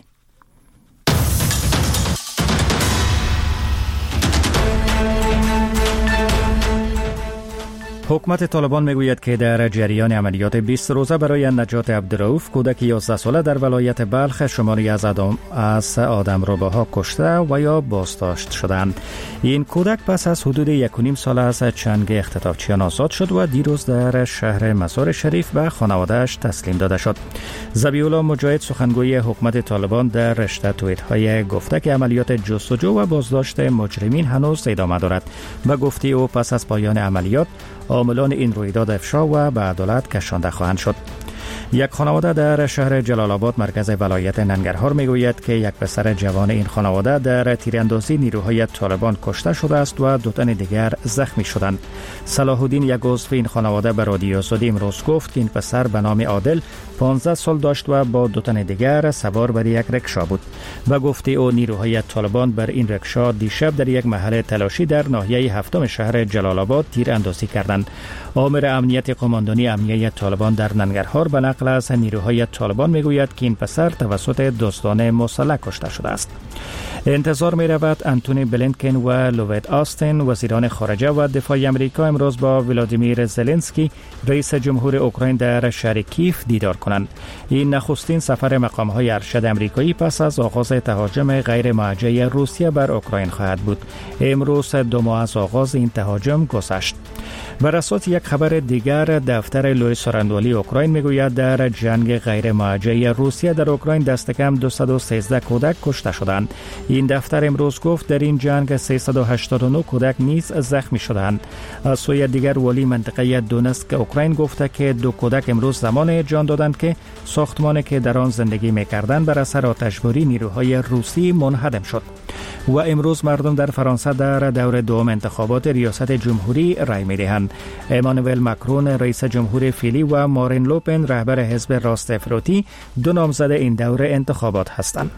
حکومت طالبان میگوید که در جریان عملیات بیست روزه برای نجات عبدالرؤوف، کودک یازده ساله در ولایت بلخ، شماری از آدم از آدمرباها کشته و یا بازداشت شدند. این کودک پس از حدود یک و نیم سال از چنگ اختطافچیان آزاد شد و دیروز در شهر مزار شریف به خانواده‌اش تسلیم داده شد. ذبیح‌الله مجاهد، سخنگوی حکومت طالبان، در رشته توییت‌های گفته که عملیات جستجو و بازداشت مجرمین هنوز ادامه دارد و گفته او پس از پایان عملیات عاملان این رویداد افشا و به عدالت کشانده خواهند شد. یک خانواده در شهر جلال آباد مرکز ولایت ننگرهار میگوید که یک پسر جوان این خانواده در تیراندازی نیروهای طالبان کشته شده است و دو تن دیگر زخمی شدند. صلاح الدین، یک عضو این خانواده، به رادیو آزادی امروز گفت که این پسر به نام عادل پانزده سال داشت و با دو تن دیگر سوار بر یک رکشا بود و گفته او نیروهای طالبان بر این رکشا دیشب در یک محل تلاشی در ناحیه هفتم شهر جلال آباد تیراندازی کردند. آمر امنیت قماندانی امنیه طالبان در ننگرهار به نقل از نیروهای طالبان میگوید که این پسر توسط دزدان مسلح کشته شده است. انتظار می رود انتونی بلینکن و لوید آستین، وزیران خارجه و دفاع امریکا، امروز با ولادیمیر زلنسکی، رئیس جمهور اوکراین، در شهر کیف دیدار کنند. این نخستین سفر مقام‌های ارشد امریکایی پس از آغاز تهاجم غیر موجه روسیه بر اوکراین خواهد بود. امروز دو ماه از آغاز این تهاجم گذشت. بر اساس یک خبر دیگر، دفتر لوئیس سارندوالی اوکراین میگوید در جنگ غیر موجه روسیه در اوکراین دست کم دویست و سیزده کودک کشته شدند. این دفتر امروز گفت در این جنگ سیصد و هشتاد و نه کودک نیز زخمی شدند. از سوی دیگر، ولی منطقه دونسک اوکراین گفته که دو کودک امروز زمان جان دادند که ساختمانی که در آن زندگی می‌کردند بر اثر آتشباری نیروهای روسی منهدم شد. و امروز مردم در فرانسه در دور دوم انتخابات ریاست جمهوری رای می‌دهند. امانوئل ماکرون، رئیس جمهور فعلی، و مارین لوپن، رهبر حزب راست افراطی، دو نامزد این دور انتخابات هستند.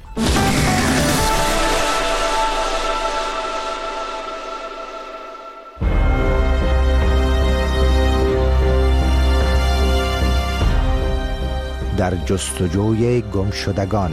در جستجوی گمشدگان.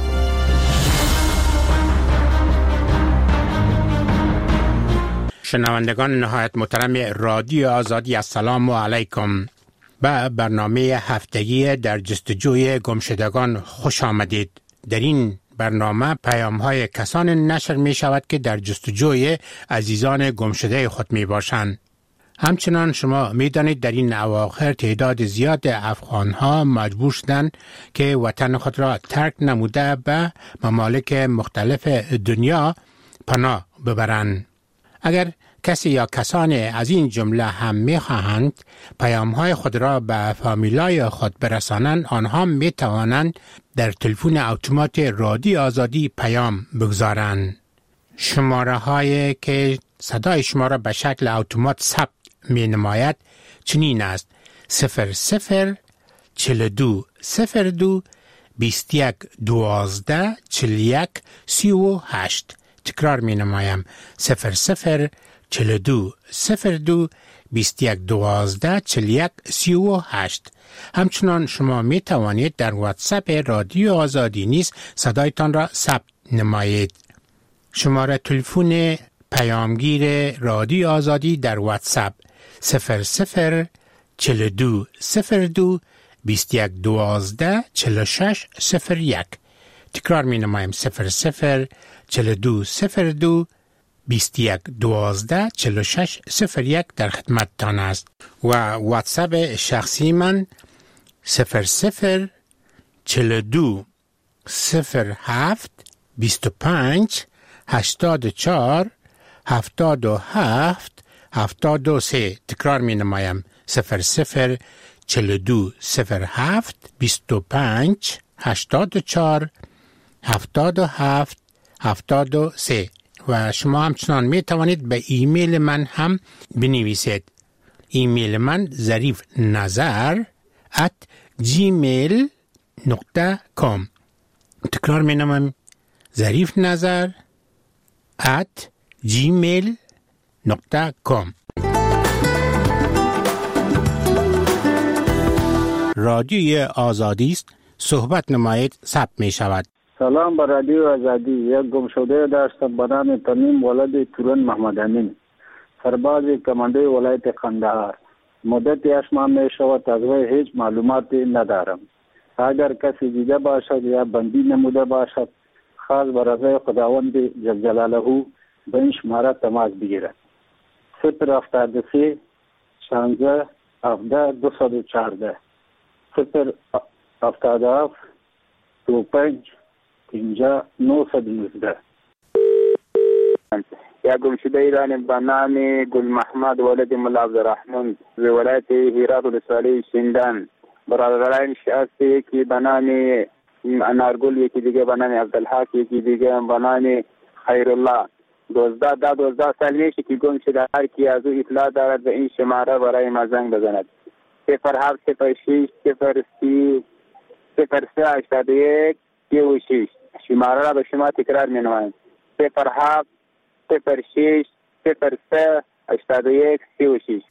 شنوندگان نهایت محترم رادیو آزادی، السلام علیکم. به برنامه هفتگی در جستجوی گمشدگان خوش آمدید. در این برنامه پیام های کسان نشر می شود که در جستجوی عزیزان گمشده خود می باشند. همچنان شما می دانید در این اواخر تعداد زیاد افغان ها مجبور شدند که وطن خود را ترک نموده به ممالک مختلف دنیا پناه ببرند. اگر کسی یا کسانی از این جمله هم می خواهند پیام های خود را به فامیلای خود برسانند، آنها می توانند در تلفن اتومات رادیو آزادی پیام بگذارند. شماره هایی که صدای شما را به شکل اتومات ثبت می نماید چنین است: صفر صفر چل دو صفر دو بیست یک دوازده چل یک سی و هشت. تکرار می نمایم: صفر صفر چل دو صفر دو بیست یک دوازده چل یک سی و هشت. همچنان شما می توانید در واتساپ رادیو آزادی نیز صدایتان را ثبت نمایید. شماره تلفن پیامگیر رادیو آزادی در واتساپ صفر صفر چل دو صفر دو بیست یک دوازده چل شش صفر یک. تکرار می نمایم: صفر صفر چل دو صفر دو بیست یک دوازده چل شش صفر یک در خدمت تان است. و واتساپ شخصی من صفر صفر چل دو صفر هفت بیست و پنج هشتاد و چهار هفتاد و هفت هفتاد و سه. تکرار می نمایم. صفر صفر چل و دو صفر هفت بیست و پنج هشتاد و چهار هفتاد و هفت هفتاد و سه. و شما همچنان می توانید به ایمیل من هم بنویسید. ایمیل من ظریف نظر ات جیمیل نقطه کام. تکرار می نمایم. ظریف نظر ات جیمیل نقطه کام. رادیوی آزادی است. صحبت نمایید ثبت می شود. سلام به رادیو آزادی. یک گمشده داشتم به نام تمیم ولد تورن محمد امین، سرباز کمانډوی ولایت قندهار. مدت یک ماه می شود از وی هیچ معلوماتی ندارم. اگر کسی دیده باشد یا بندی نموده باشد خاص به رضای خداوند جل جلاله به این شماره تماس بگیرد. صفر هفتاد و سه شانزده هفده دو صد و چهارده صفر هفتاد و هفت دو پنج پنجاه نهصد و نوزده. یا گمشده ایران به نام گل محمد ولد ملا عبدالرحمن ز ولایت هرات ولسوالی شیندان. برادران هستی که به نام انارگل، یکی دیگه به نام عبدالحق، یکی دیگه به نام خیرالله. دوزده ده دوزده سال میشه که گم شده. هر کی از او اطلاع دارد به این شماره برای ما زنگ بزند. صفر هفت صفر شش صفر سی صفر سه هشتاد و یک سی و شش. شماره را به شما تکرار می نمایم. صفر هفت صفر شش صفر سه هشتاد و یک سی و شش.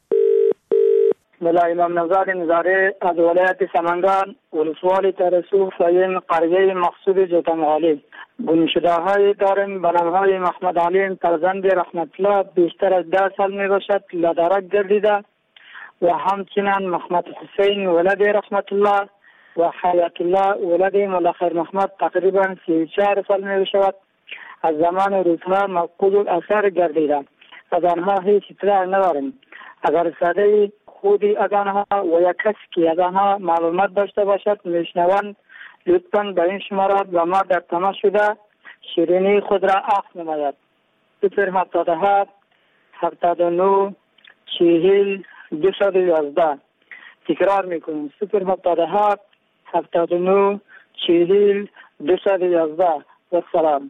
ملا امام نژاد نظاره از ولایت سمنگان ولسوالی ترسو سایم قریه مقصود جوتمغالی. گمشده های دارم به نامهای محمد علیم فرزند رحمت الله بیشتر از ده سال می باشد لدرک گردیده و همچنین محمد حسین ولد رحمت الله و حیات الله ولد ملا خیر محمد تقریبا سی و چهار سال می باشد. از زمان روزها مفقود الاثر گردیده. از آنها هیچ اطلاع نداریم. اگر ساده خودی از آنها و یک کسی که از آنها معلومات داشته باشد میشنوند لطفاً به این شماره با ما در تماس شده شیرینی خود را عفو نماید. صفر هفتاد و هفت هفتاد و نه چهل دو صد و یازده. تکرار میکنیم. صفر هفتاد و هفت هفتاد و نه چهل دو صد و یازده. و سلام.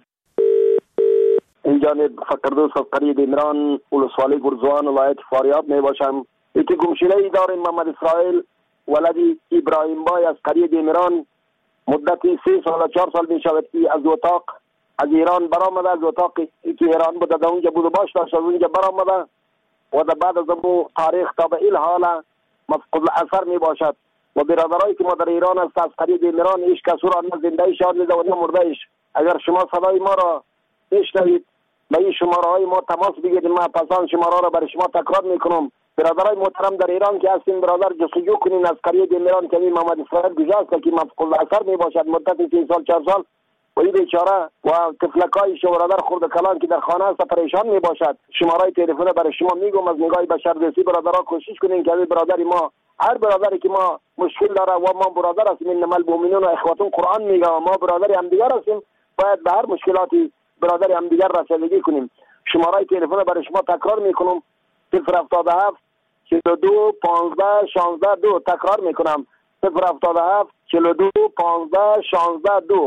این جانب فقردوس از قریه دیمران ولسوالی گرزوان ولایت فاریاب می باشم. یکی گمشده ای داریم محمد اسرائیل ولدی ابراهیم بای از قریه دیمران. مدتی سه سال چهار سال می شود که از اتاق از ایران برآمده. از اتاقی که ایران بوده در اونجا بود و باش داشت از اونجا برآمده و در بعد از اون تاریخ تا به این حال مفقود الاثر می باشد. و برادرایی که ما در ایران است از قریه دیمران هیچ کس را نه زنده شاد دیده و نه مرده ایش. اگر شما صدای ما را بشنوید به این شماره های ما تماس بگیرید. ما پسان شماره را برای شما تکرار میکنم. برادرای محترم در ایران که هستین برادر جستجو کنین از قریه دیمران که محمد اسرائیل گذاشت که مفقود الاثر می باشد مدت سه سال چهار سال و این بیچاره و طفلکای شو برادر خرد کلان که در خانه است پریشان می باشد. شماره تلفن برای شما میگم از نگاه بشردوستی برادرها کوشش کنین که برادر ما هر برادری که ما مشکل داره و ما برادر هستیم انما المؤمنون اخوة قرآن میگه و ما برادر هم دیگر هستیم باید به هر مشکلاتی برادر هم دیگر رسیدگی کنیم. شماره تلفن برای شما تکرار میکنم. صفر هفتاد و هفت چهل و دو پانزده شانزده دو. تکرار میکنم. صفر هفتاد و هفت چهل و دو پانزده شانزده دو.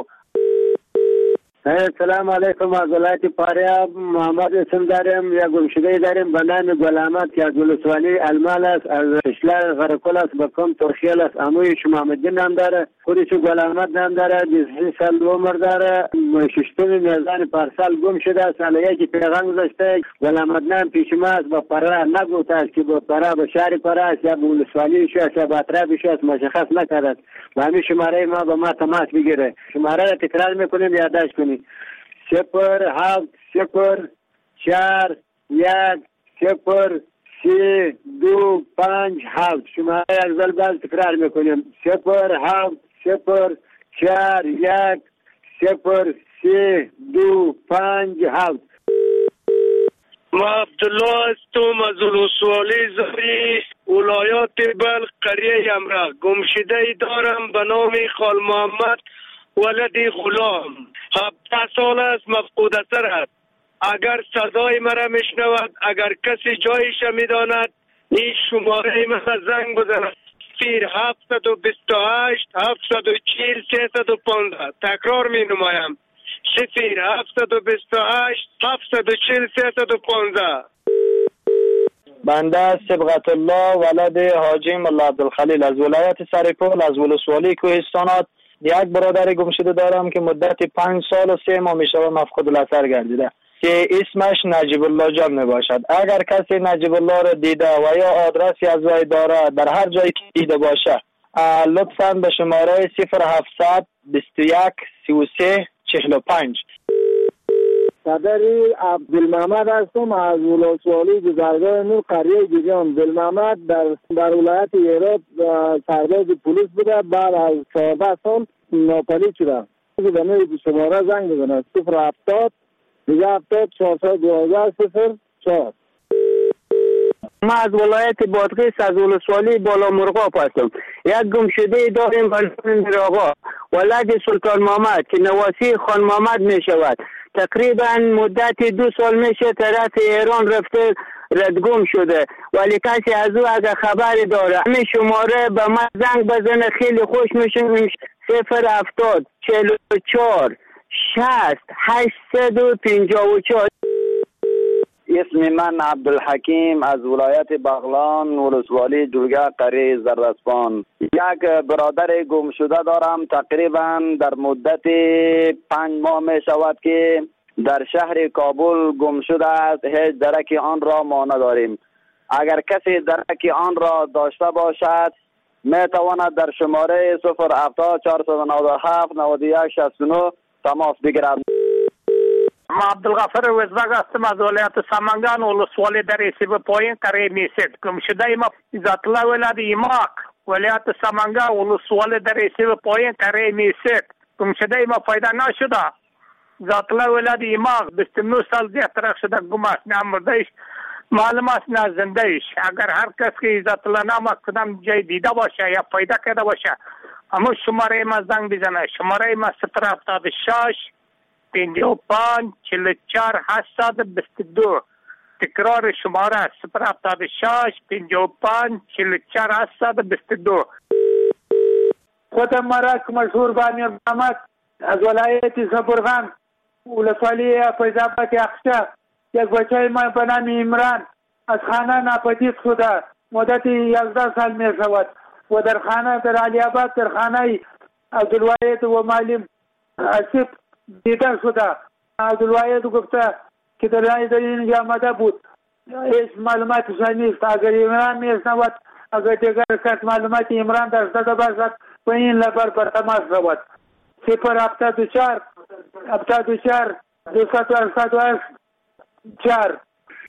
سلام علیکم. از ولایت فاریاب محمد اسم دارم. یا گمشده داریم به نام گل احمد که از ولسوالی المال است از اشلای غرقل است به کم ترخیل است. اموی شما محمد نام داره. خودش گل احمد نام داره. بیست سال عمر داره. ششم میزان پارسال گم شده. سال یکی پیغام گذاشته گل احمد نام پیش ما است. با پرا نگفته است که با پرا به شهر پرا است یا به ولسوالی شو است یا به اطراف شو است مشخص نکرد. با همین شماره ما با ما تماس بگیره. شماره را تکرار میکنیم یادداشت کنید. صفر هفت صفر چهار یک صفر سه دو پنج هفت. شما یک ذل باز تکرار میکنیم. صفر هفت صفر چهار یک صفر سه دو پنج هفت. ما عبدالله هستم از ولسوالی زری ولایات بلخ قریه یمرا. گمشده ای دارم به نام خال محمد ولد غلام. هفده سال است مفقود اثر است. اگر صدای مرا میشنود، اگر کسی جایش میداند، این شماره مرا زنگ بزند. صفر هفتصد و بیست و هشت هفتصد و چهل سیصد و پانزده. تکرار می نمایم. صفر هفتصد و بیست و هشت هفتصد و چهل سیصد و پانزده. بنده صبغت الله ولد حاجی ملا عبدالخلیل از ولایت سرپل از ولسوالی کوهستانات یک برادر گم شده دارم که مدت پنج سال و سه ماه می شود مفقود الاثر گردیده که اسمش نجیب الله جان می باشد. اگر کسی نجیب الله را دیده و یا آدرسی از وی داره در هر جایی که دیده باشه، لطفاً به شماره صفر هفتصد بیست و یک سی و سه چهل و پنج. صدری عبدالمحمد هستم از ولسوالی گذرگاه نور قریه گیجان. عبدالمحمد در در ولایت هرات سرباز پلیس بوده، بعد از چهارده سال ناپدید شده. به نوع شماره زنگ بزنه صفر هفتاد دیگه هفتاد چهارصد دوازده صفر چهار. ما از ولایت بادغیس از ولسوالی بالا مرغاب هستم. یک گمشده داریم به نام میرآقا ولد سلطان محمد که نواسی خان محمد می شود. تقریبا مدت دو سال میشه طرف ایران رفته ردگم شده، ولی کسی از او اگر خبری داره همین شماره به من زنگ بزنه خیلی خوش میشه. صفر هفتاد چهل و چهار شصت هشتصد و پنجاه و چهار. اسم من عبدالحکیم از ولایت بغلان ولسوالی جلگه قریه زردسپان. یک برادر گم شده دارم، تقریبا در مدت پنج ماه می شود که در شهر کابل گم شده است. هیچ درک آن را ما نداریم. اگر کسی درک آن را داشته باشد می تواند در شماره صفر هفتاد چهارصد و نود و هفت نود و یک شصت و نه تماس بگیرد. ما عبدالغفر وزبگ هستم از ولایت سمنگان ولسوالی در سیب پایین قریه میسید. گم شده ما ذات الله ولد ایماق ولایت سمنگان ولسوالی در سیب پایین قریه میسید. گم شده ما پیدا نشده. ذات الله ولد ایماق بیست و نه سال دیگه ترک شده گم است. نه مردهش معلوم است نه زندهش. اگر هر کس که ذات الله نام کدام جای دیده باشه یا پیدا کرده باشه اما شماره ما زنگ بزنه. شماره ما صفر هفتاد و شش پنجاه و پنج چهل و چهار هشتصد و بیست و دو. تکرار شماره صفر هفتاد و شش پنجاه و پنج چهل و چهار هشتصد و بیست و دو. خودم مرا که مشهور بامیر محمد از ولایت زبرغان ولسوالی فیض‌آباد اخشا، یک بچه ما به نام عمران از خانه ناپدید شده مدت یازده سال می شود و در خانه در علی آباد در خانه عبدالواحد و معلم اسیب دیده شده. عبدالواحد گفته که در اینجا آمده بود، هیچ معلوماتش نیست. اگر عمران میشنود، اگر دیگر کس معلومات عمران داشته باشد و این لبر بر تماس شود. صفر هفتاد و چهار هفتاد و چهار دویست و هشتاد و هشت چهار.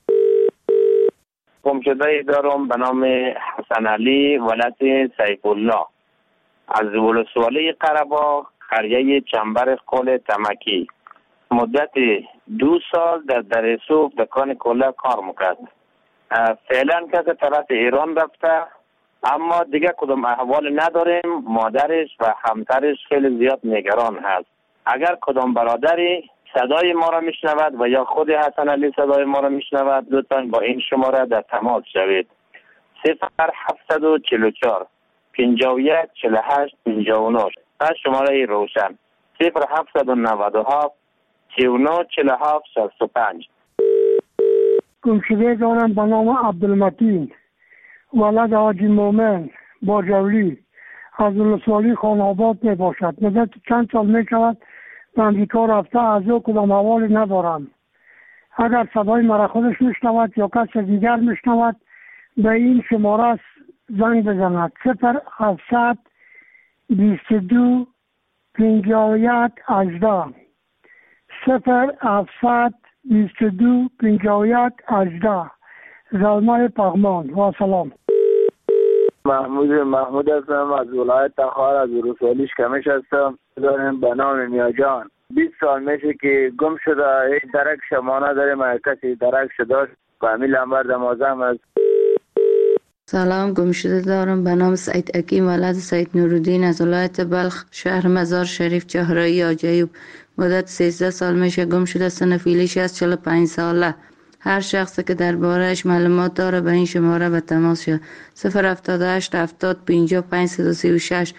گمشده دارم به نام حسن علی ولد سیف الله از ولسوالی قره‌باغ قریه چنبر قل تمکی. مدت دو سال در درسوف دکان کلا کار میکرد. فعلا که طرف ایران رفته، اما دیگه کدام احوال نداریم. مادرش و همسرش خیلی زیاد نگران هست. اگر کدام برادری صدای ما را میشنود و یا خود حسن علی صدای ما را میشنود، لطفاً با این شماره در تماس شوید. صفر هفتصد و چهل و چهار پنجاه و یک چهل و هشت پنجاه و نه. از شماره روشن صفر هفتصد و نود و هفت سی و نه چهل و هفت شصت و پنج. گمشده دارم به نام عبدالمتین ولد حاجی مومن باجولی از ولسوالی خان‌آباد می باشد. مدت چند سال می شود به امریکا رفته، از او کدام حوالی ندارم. اگر صدای مرا خودش میشنود یا کس دیگر میشنود به این شماره زنگ بزند. صفر هفتصد بیست و دو پنجاه و یک هجده. صفر هفتصد بیست و دو پنجاه و یک هجده. زلمه پغمان و سلام. محمود محمود هستم از ولایت تخار از ولسوالیش کمش هستم. دارم به نام میاجان. بیست سال میشه که گم شده، هیچ درک شما نداریم. کسی درک شده و همین لنبر دمازم از سلام، گمشده دارم به نام سعید حکیم ولد سعید نورالدین از ولایت بلخ، شهر مزار شریف، چهارراه آجایب. مدت سیزده سال میشه گم شده. سن فعلیش از چهل و پنج ساله. هر شخصی که دربارهش معلومات داره به این شماره به تماس شد. صفر هفتاد و هشت هفتاد پنجاه پنج صد و سی و شش.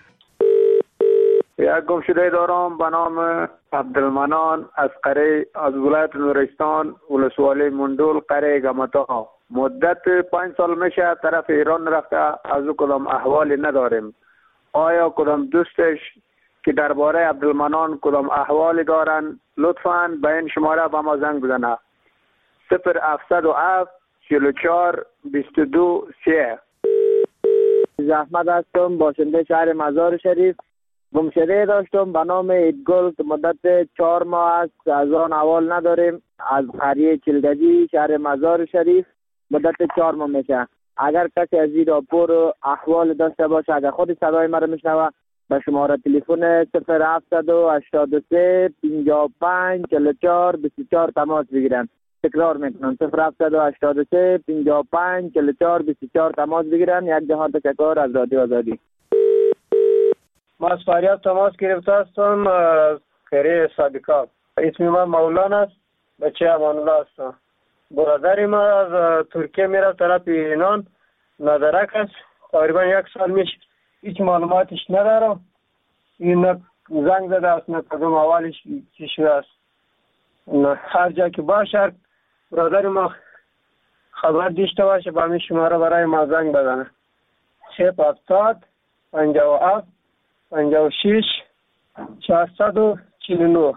یک گمشده دارم به نام عبدالمنان از قره از ولایت نورستان، ولسوالی مندول، قره گمتا. مدت پنج سال میشه طرف ایران رفته، از او کدام احوالی نداریم. آیا کدام دوستش که درباره عبدالمنان کدام احوالی دارن لطفاً به این شماره به ما زنگ بزنه. صفر هفتصد و هفت چهل و چهار بیست و دو سه. زحمت هستم، باشنده شهر مزار شریف. گمشده داشتم به نام ایدگل که مدت چهار ماه است از آن احوال نداریم. از قریه چلگجی شهر مزار شریف مدت چهار ماه میشه. اگر کسی از این راپور احوال داشته باشه، اگر خود صدای مرا میشنوه، به شماره تلفن صفر هفتصد و هشتاد و سه پنجاه و پنج چهل و چهار بیست و چهار تماس بگیرن. تکرار میکنم صفر هفتصد و هشتاد و سه پنجاه و پنج چهل و چهار بیست و چهار تماس بگیرن. یک جهان تشکر از رادیو آزادی. ما از فریاد تماس گرفته هستم از قریه صادقات. اسم من مولانا است، بچه امان الله هستم. برادر ما از ترکیه میره طرف ایران، نادرک است. تقریبا یک سال میشه، هیچ معلوماتش ندارم. این نه زنگ زده است نه کدام اولش چی شده است. هر جا که باشه برادر ما خبر داشته باشه به همین شماره برای ما زنگ بزنه. صفر هفتاد پنجاه و هفت پنجاه و شش چهارصد و چهل و نه.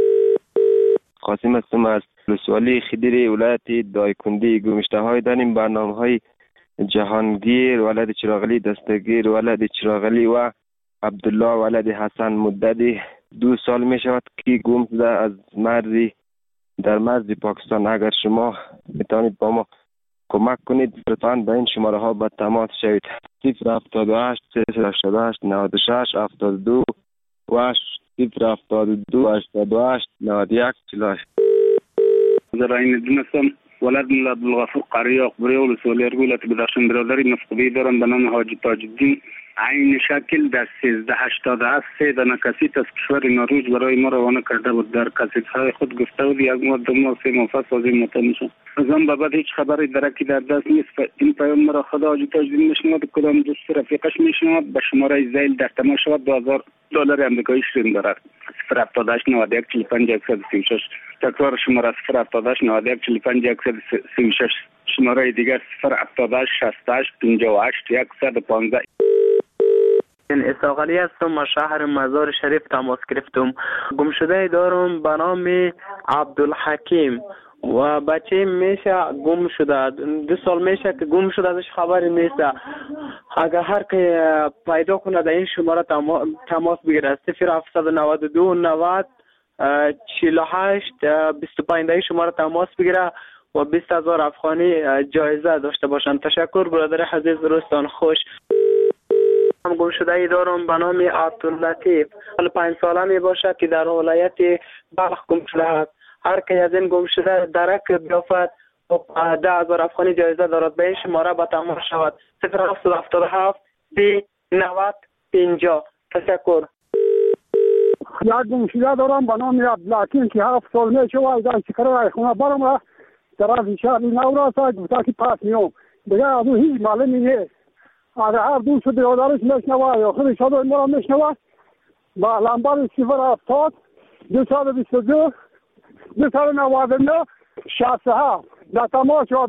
قاسم هستم از ولسوالی خدیری ولایت دایکنده. گمشته های داریم برنامه های جهانگیر ولد چراغلی دستگیر ولد چراغلی و عبدالله ولد حسن. مدت دو سال می شود که گم شده از مرزی در مرز پاکستان. اگر شما میتونید با ما کمک کنید لطفاً به این شماره ها به تماس شوید. صفر هفتاد و هشت سه هشتاد و هشت نود و شش هفتاد و دو و هشت صفر هفتاد و دو هشتاد و هشت نود و یک چهل و هشت. زراعی دونستم ولد ملا عبدالغفور قریه اخباری ولسوالی ارگولت بدخشان. برادری مفقودی دارم به نام حاجی تاج الدین. عین شکل در سیزده هشتاد و هفت سه دانه کسیت از کشور نروژ برای ما روانه کرده بود. در کسیت های خود گفته بود یک ماه دو ماه سه ماه پس از این مطمئن شد. از آن به بعد هیچ خبری درکی در دست نیست. این پیام مرا خدا حاجی تاج الدین میشنود، کدام دوست رفیقش میشنود. به شماره زیل در تماس شود. دو هزار دلار آمریکایی شیرین دارد. صفر هفتاد و هشت نود و یک چهل و پنج صد و سی و شش. تکرار شماره صفر هفتاد و هشت نود و یک چهل و پنج صد و سی و شش. شماره دیگر صفر هفتاد و هشت شصت و هشت پنجاه و هشت صد و پانزده. اسحاق علی هستم، از شهر مزار شریف تماس گرفتم. گمشده دارم به نام عبدالحکیم و بچه میشه گم شده. دو سال میشه که گم شده، ازش خبری نیست. اگر هر که پیدا کنه در این شماره تماس بگیره. صفر هفتصد و نود و دو نود چهل و هشت بیست و پنج. در این شماره تماس بگیره و بیست هزار افغانی جایزه داشته باشند. تشکر برادر عزیز، روزتان خوش. هم گمشده ای دارم به نام عبداللطیف. حالا پنج ساله می باشه که در ولایت بلخ گم شده است. هر که از این گمشده درک بیافت و ده هزار افغانی جایزه دارد. به این شماره به تماس شود. صفر هفتصد و هفتاد و هفت سی نود پنجاه. تشکر. یک گمشده دارم به نام عبدالحکیم که هفت سال می شود در شکر خونه برم و طرف شهر نوراس گفته که پس میام دیگه از اون هیچ معلومی نیست. اگر هر دوست برادرش میشنوه یا خودش صدای ما را میشنوه با لمبر صفر هفتاد دو صد و بیست و دو دو صد و نود و نه شصت و هفت در تماس شد.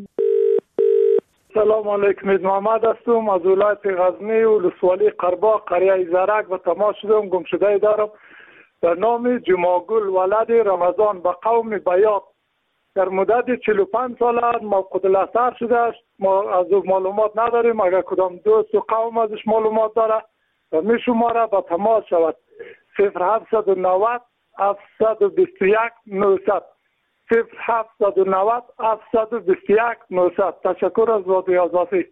سلام علیکم، محمد هستم از ولایت غزنی ولسوالی قرباق قریه زرک و تماس شدم. گمشده دارم به نام جماگل ولد رمضان به قوم بیات. در مدت چهل و پنج سال موقوت الاثر شده است. ما از او معلومات نداریم. اگر کدام دوست و قوم ازش معلومات داره و می شماره با تماس شود. صفر هفتصد و نود هفتصد و بیست و یک نهصد. صفر هفتصد و نود هفتصد و بیست و یک نهصد. تشکر از رادیو آزادی.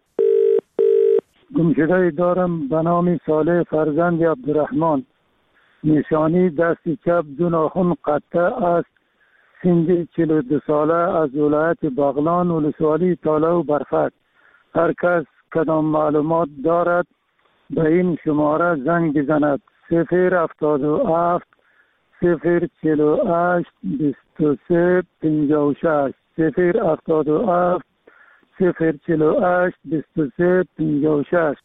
گمشده دارم به نام صالح فرزند عبدالرحمن. نشانی دست چپ دو ناخن قطع است. سنی چهل و دو ساله از ولایت بغلان ولسوالی تاله و برفک. هر کس کدام معلومات دارد به این شماره زنگ بزند. صفر هفتاد و هفت صفر چهل و هشت بیست و سه پنجاه و شش. صفر هفتاد و هفت صفر چهل و هشت بیست و سه پنجاه و شش.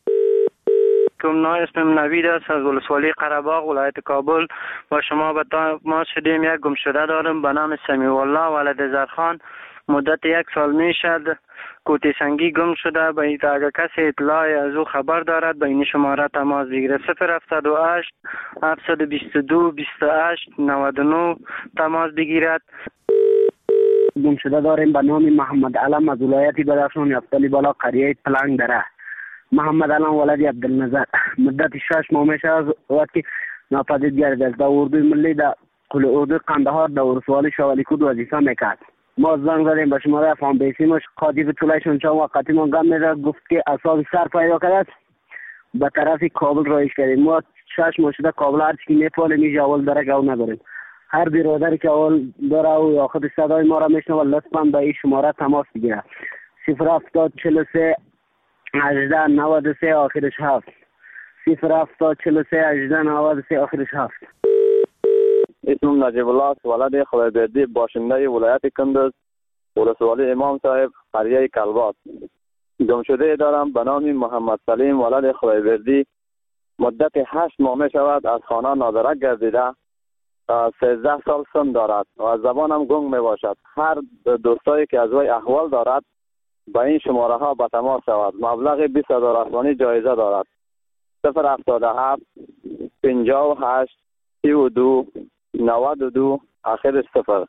کم اسمم نوید است از ولسوالی قره‌باغ ولایت کابل. با شما به تماس شدیم. یک گمشده دارم به نام سمیع الله ولد زرخان. مدت یک سال می شد کوتی سنگی گم شده. به این اگر کسی اطلاعی از او خبر دارد به این شماره تماس بگیره. صفر هفتاد و هشت هفتصد و بیست و دو بیست و هشت نود و نه تماس بگیرد. گمشده داریم به نام محمد علم از ولایت بدخشان یفتلی بالا قریه پلنگ دره. محمد علم ولد عبدالنظر. مدت شش ماه میشه از وقتی ناپدید گردید. در اردوی ملی در قل اردوی قندهار در ولسوالی شاولیکود وظیفه میکرد. ما زنگ زدیم به شماره فام بیسیمش قاطی طولایشون چند وقتی ما گم میده گفت که اصاب سر پیدا کرد به طرف کابل رایش کردیم. ما شش ماه شده کابل هر چی میپالیم اینجا اول داره که او نداریم. هر برادری که اول داره او آخر صدای ما را میشنوه لطفا به این شماره تماس بگیره. صفر هفتاد چهل و سه هجده نود و سه آخرش هفت. صفر هفتاد چهل و سه هجده نود و سه آخرش هفت. اسمم نجیب الله است ولد خدایبردی باشنده ولایت کندز ولسوالی امام صاحب قریه کلبات. گمشده دارم به نام محمد سلیم ولد خدایبردی. مدت هشت ماه می شود از خانه نادرک گردیده. سیزده سال سن دارد و از زبانم گنگ می باشد. هر دوستایی که از وی احوال دارد به این شماره ها به تماس شود. مبلغ بیست هزار افغانی جایزه دارد. صفر هفتاد و هفت پنجاه و هشت سی و دو نود و دو آخرش صفر.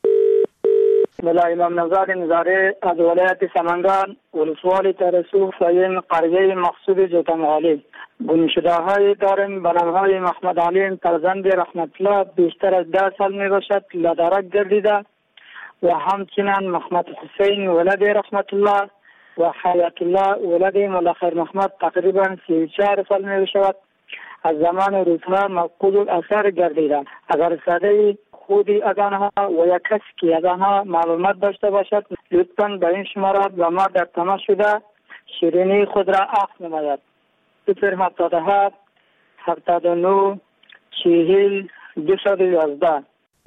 ملا امام نژاد نظاری از ولایت سمنگان ولسوالی ترسو فیم قریه مقصود جوتمغالی. گمشده های داریم به نام های محمد علی فرزند رحمت الله بیشتر از ده سال می باشد لدرک گردیده و همچنین محمد حسین ولد رحمت الله و حیات الله ولد ملخیر محمد تقریبا سی و چهار سال می باشد از زمان روزها مفقود الاثر گردیده. اگر صدای خودی از آنها و یک کسی که از آنها معلومات داشته باشد لطفاً به این شماره و ما در تماس شده شیرینی خود را عفو نماید. صفر هفتاد و هفت هفتاد و نه چهل دویست و یازده.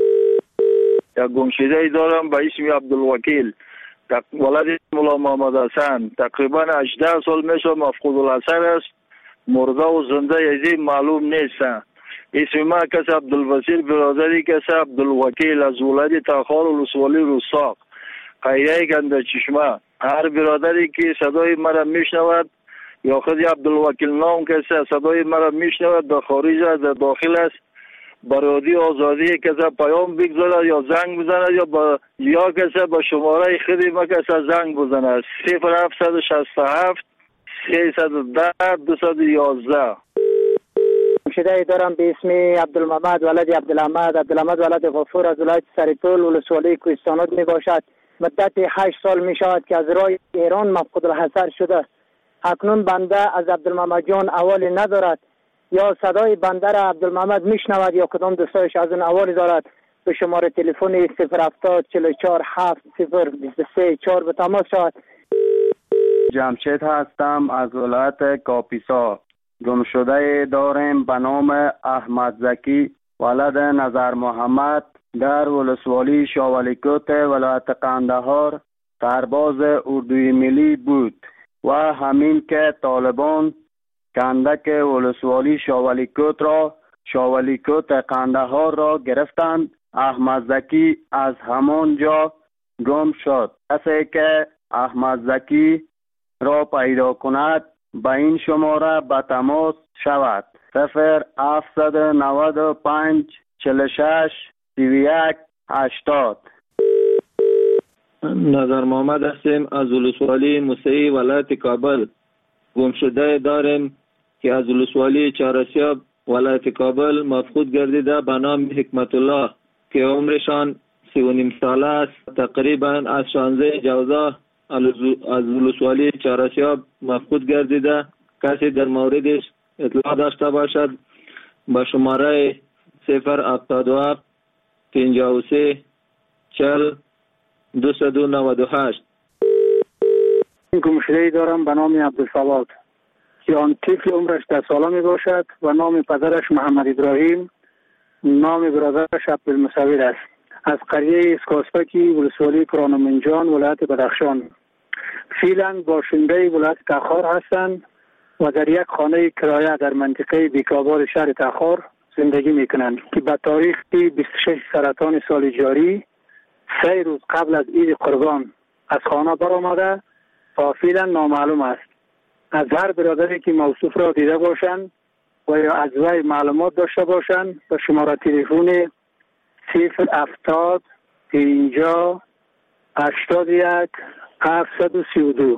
یک گمشده دارم به اسم عبدالوکیل ولد مولا محمد حسن. تقریبا هجده سال میشه مفقود الاثر است. مرده و زنده یزی معلوم نیست. اسم ما کس عبدالبصیر برادری کس عبدالوکیل از ولایت تاخار ولسوالی روساق قریه گنده چشمه. هر برادری که صدای مرا میشنود یا خود عبدالوکیل نام کس صدای مرا میشنود در خارج از در داخل است برادی آزادی کس پیام بگذارد یا زنگ بزند یا با یا کس با شماره خودی ما کس زنگ بزند. صفر هفتصد و شصت و هفت سیصد و ده دویست و یازده. گمشده دارم به اسم عبدالمحمد ولد عبدالحمد. عبدالحمد ولد غفور از ولایت سرپل ولسوالی کوهستانات می باشد. مدت هشت سال می شود که از راه ایران مفقود الحضر شده. اکنون بنده از عبدالمحمد جان احوالی ندارد یا صدای بنده را عبدالمحمد می شنود یا کدام دوستایش از اون احوالی دارد. به شماره تلفن صفر هفتاد چهل و چهار هفت صفر بیست و سه چهار به تماس شود. جمشید هستم از ولایت کاپیسا. گمشده داریم به نام احمد زکی ولد نظر محمد در ولسوالی شاولیکوت ولایت قندهار سرباز اردوی ملی بود و همین که طالبان کندک ولسوالی شاولیکوت را شاولیکوت قندهار را گرفتند. احمد زکی از همان جا گم شد. کسی که احمد زکی را پیدا کند به این شماره به تماس شود. صفر هفتصد و نود و پنج چهل و شش سی و یک هشتاد. نظر محمد هستیم از ولسوالی موسعی ولایت کابل. گمشده داریم که از ولسوالی چهارسیاب ولایت کابل مفقود گردیده به نام حکمت الله که عمرشان سی و نیم ساله است. تقریبا از شانزده جوزا از ولسوالی چهارسیاب مفقود گردیده. کسی در موردش اطلاع داشته باشد با شماره صفر هفتاد و هفت پنجاه و سه چهل دویست و نود و هشت. گمشده‌ای دارم به نام عبدالفواد که آن طفل عمرش ده ساله می باشد و نام پدرش محمد ابراهیم، نام برادرش عبدالمصور است. از قریه اسکاسپکی ولسوالی کرانمنجان ولایت بدخشان. فعلا باشنده ولایت تخار هستند و در یک خانه کرایه در منطقه بیکاباد شهر تخار زندگی میکنند که به تاریخ بیست و شش سرطان سال جاری سه روز قبل از عید قربان از خانه برآمده و فعلا نامعلوم است. از هر برادری که موصوف را دیده باشند و یا از وی معلومات داشته باشند به شماره تلفن صفر هفتاد پنجاه هشتاد و یک هفتصد و سی و دو.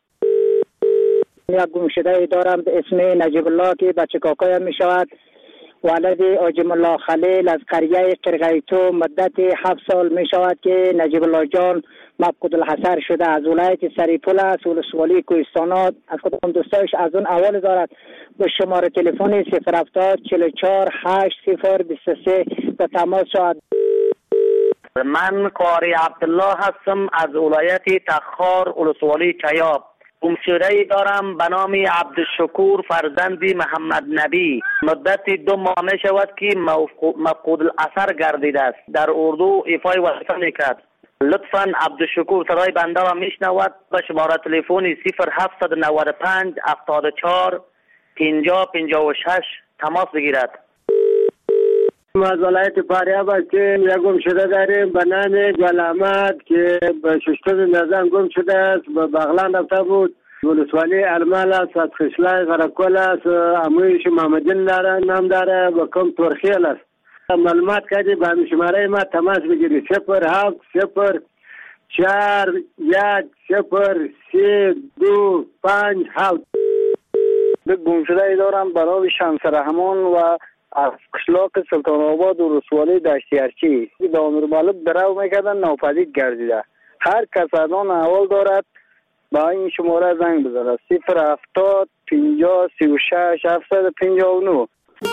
یک گمشده دارم به اسم نجیب الله که بچه کاکایم می شود. ولد آجم الله خلیل از قریه قرقیتو مدت هفت سال می شود که نجیب الله جان مفقود الحصر شده. از ولایت سریپول است، ولسوالی کوهستانات. از کدام دوستایش از اون اول دارد به شماره تلفن صفر هفتاد چهل و چهار هشت صفر بیست و سه به تماس شود. من قاری عبدالله هستم از ولایت تخار ولسوالی چیاب. گمشده‌ای دارم به نام عبدالشکور فرزندی محمد نبی. مدت دو ماه می شود که مفقود الاثر گردیده است. در اردو ایفای وظیفه میکرد. لطفاً عبدالشکور صدای بنده را میشنود به شماره تلفن صفر هفتصد و نود و پنج هفتاد و چهار پنجاه پنجاه و شش تماس بگیرد. ما از ولایت فاریاب هستیم. یک گمشده داریم به نام گل احمد که به ششتم نظام گم شده است. به بغلان رفته بود. ولسوالی ارمال است، از خشلای غرقل است. امویش محمدین داره، نام داره، به کم ترخیل است. معلومات کردی به همین شماره ما تماس بگیری صفر هفت صفر چهار یک صفر سه دو پنج هفت. به گمشده دارم به نام شمس رحمان و از قشلاق سلطان آباد و رسوالی دشتیارچی به امیر مالک درو میکردن ناپدید گردیده. هر کس از آن احوال دارد با این شماره زنگ بزنه صفر هفتاد پنجاه سی و شش هفتصد و پنجاه و نه.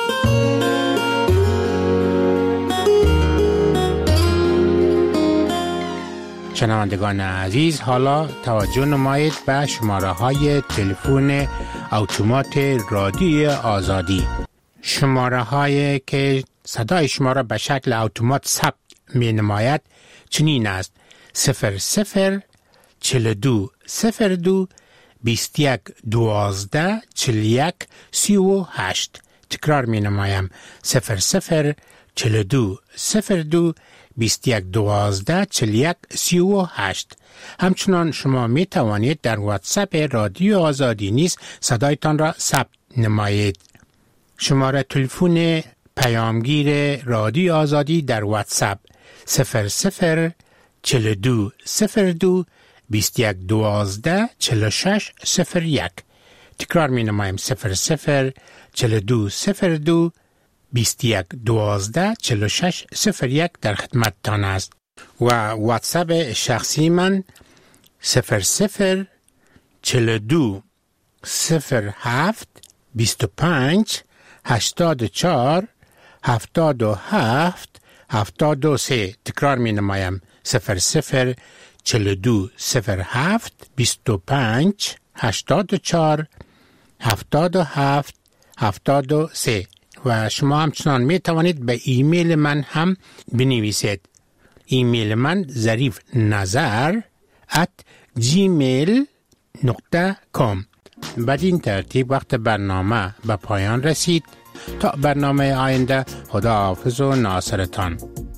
شنوندگان عزیز، حالا توجه نمایید به شماره های تلفن اتومات رادیو آزادی. شماره هایی که صدای شما را به شکل اتومات ثبت می نماید چنین است: صفر صفر چهل دو صفر دو بیست یک دوازده چهل یک سی و هشت. تکرار می نمایم: صفر صفر چهل دو صفر دو بیست یک دوازده چهل یک سی و هشت. همچنان شما می توانید در واتساپ رادیو آزادی نیز صدایتان را ثبت نمایید. شماره تلفن پیامگیر رادیو آزادی در واتساپ صفر صفر چهل دو صفر دو بیست یک دوازده چهل شش صفر یک. تکرار می نمایم: صفر صفر چهل دو صفر دو بیست یک دوازده چهل شش صفر یک در خدمت تان است. و واتساپ شخصی من صفر صفر چهل دو صفر هفت بیست و پنج هشتاد و چهار هفتاد و هفت هفتاد و سه. تکرار می نمایم: صفر صفر چهل دو صفر هفت بیست و پنج هشتاد و چهار هفتاد و هفت هفتاد و سه. و شما همچنان می توانید به ایمیل من هم بنویسید. ایمیل من ظریف نظر ات جیمیل نقطه کام. بدین ترتیب وقت برنامه به پایان رسید. تا برنامه آینده، خدا حافظ و ناصرتان.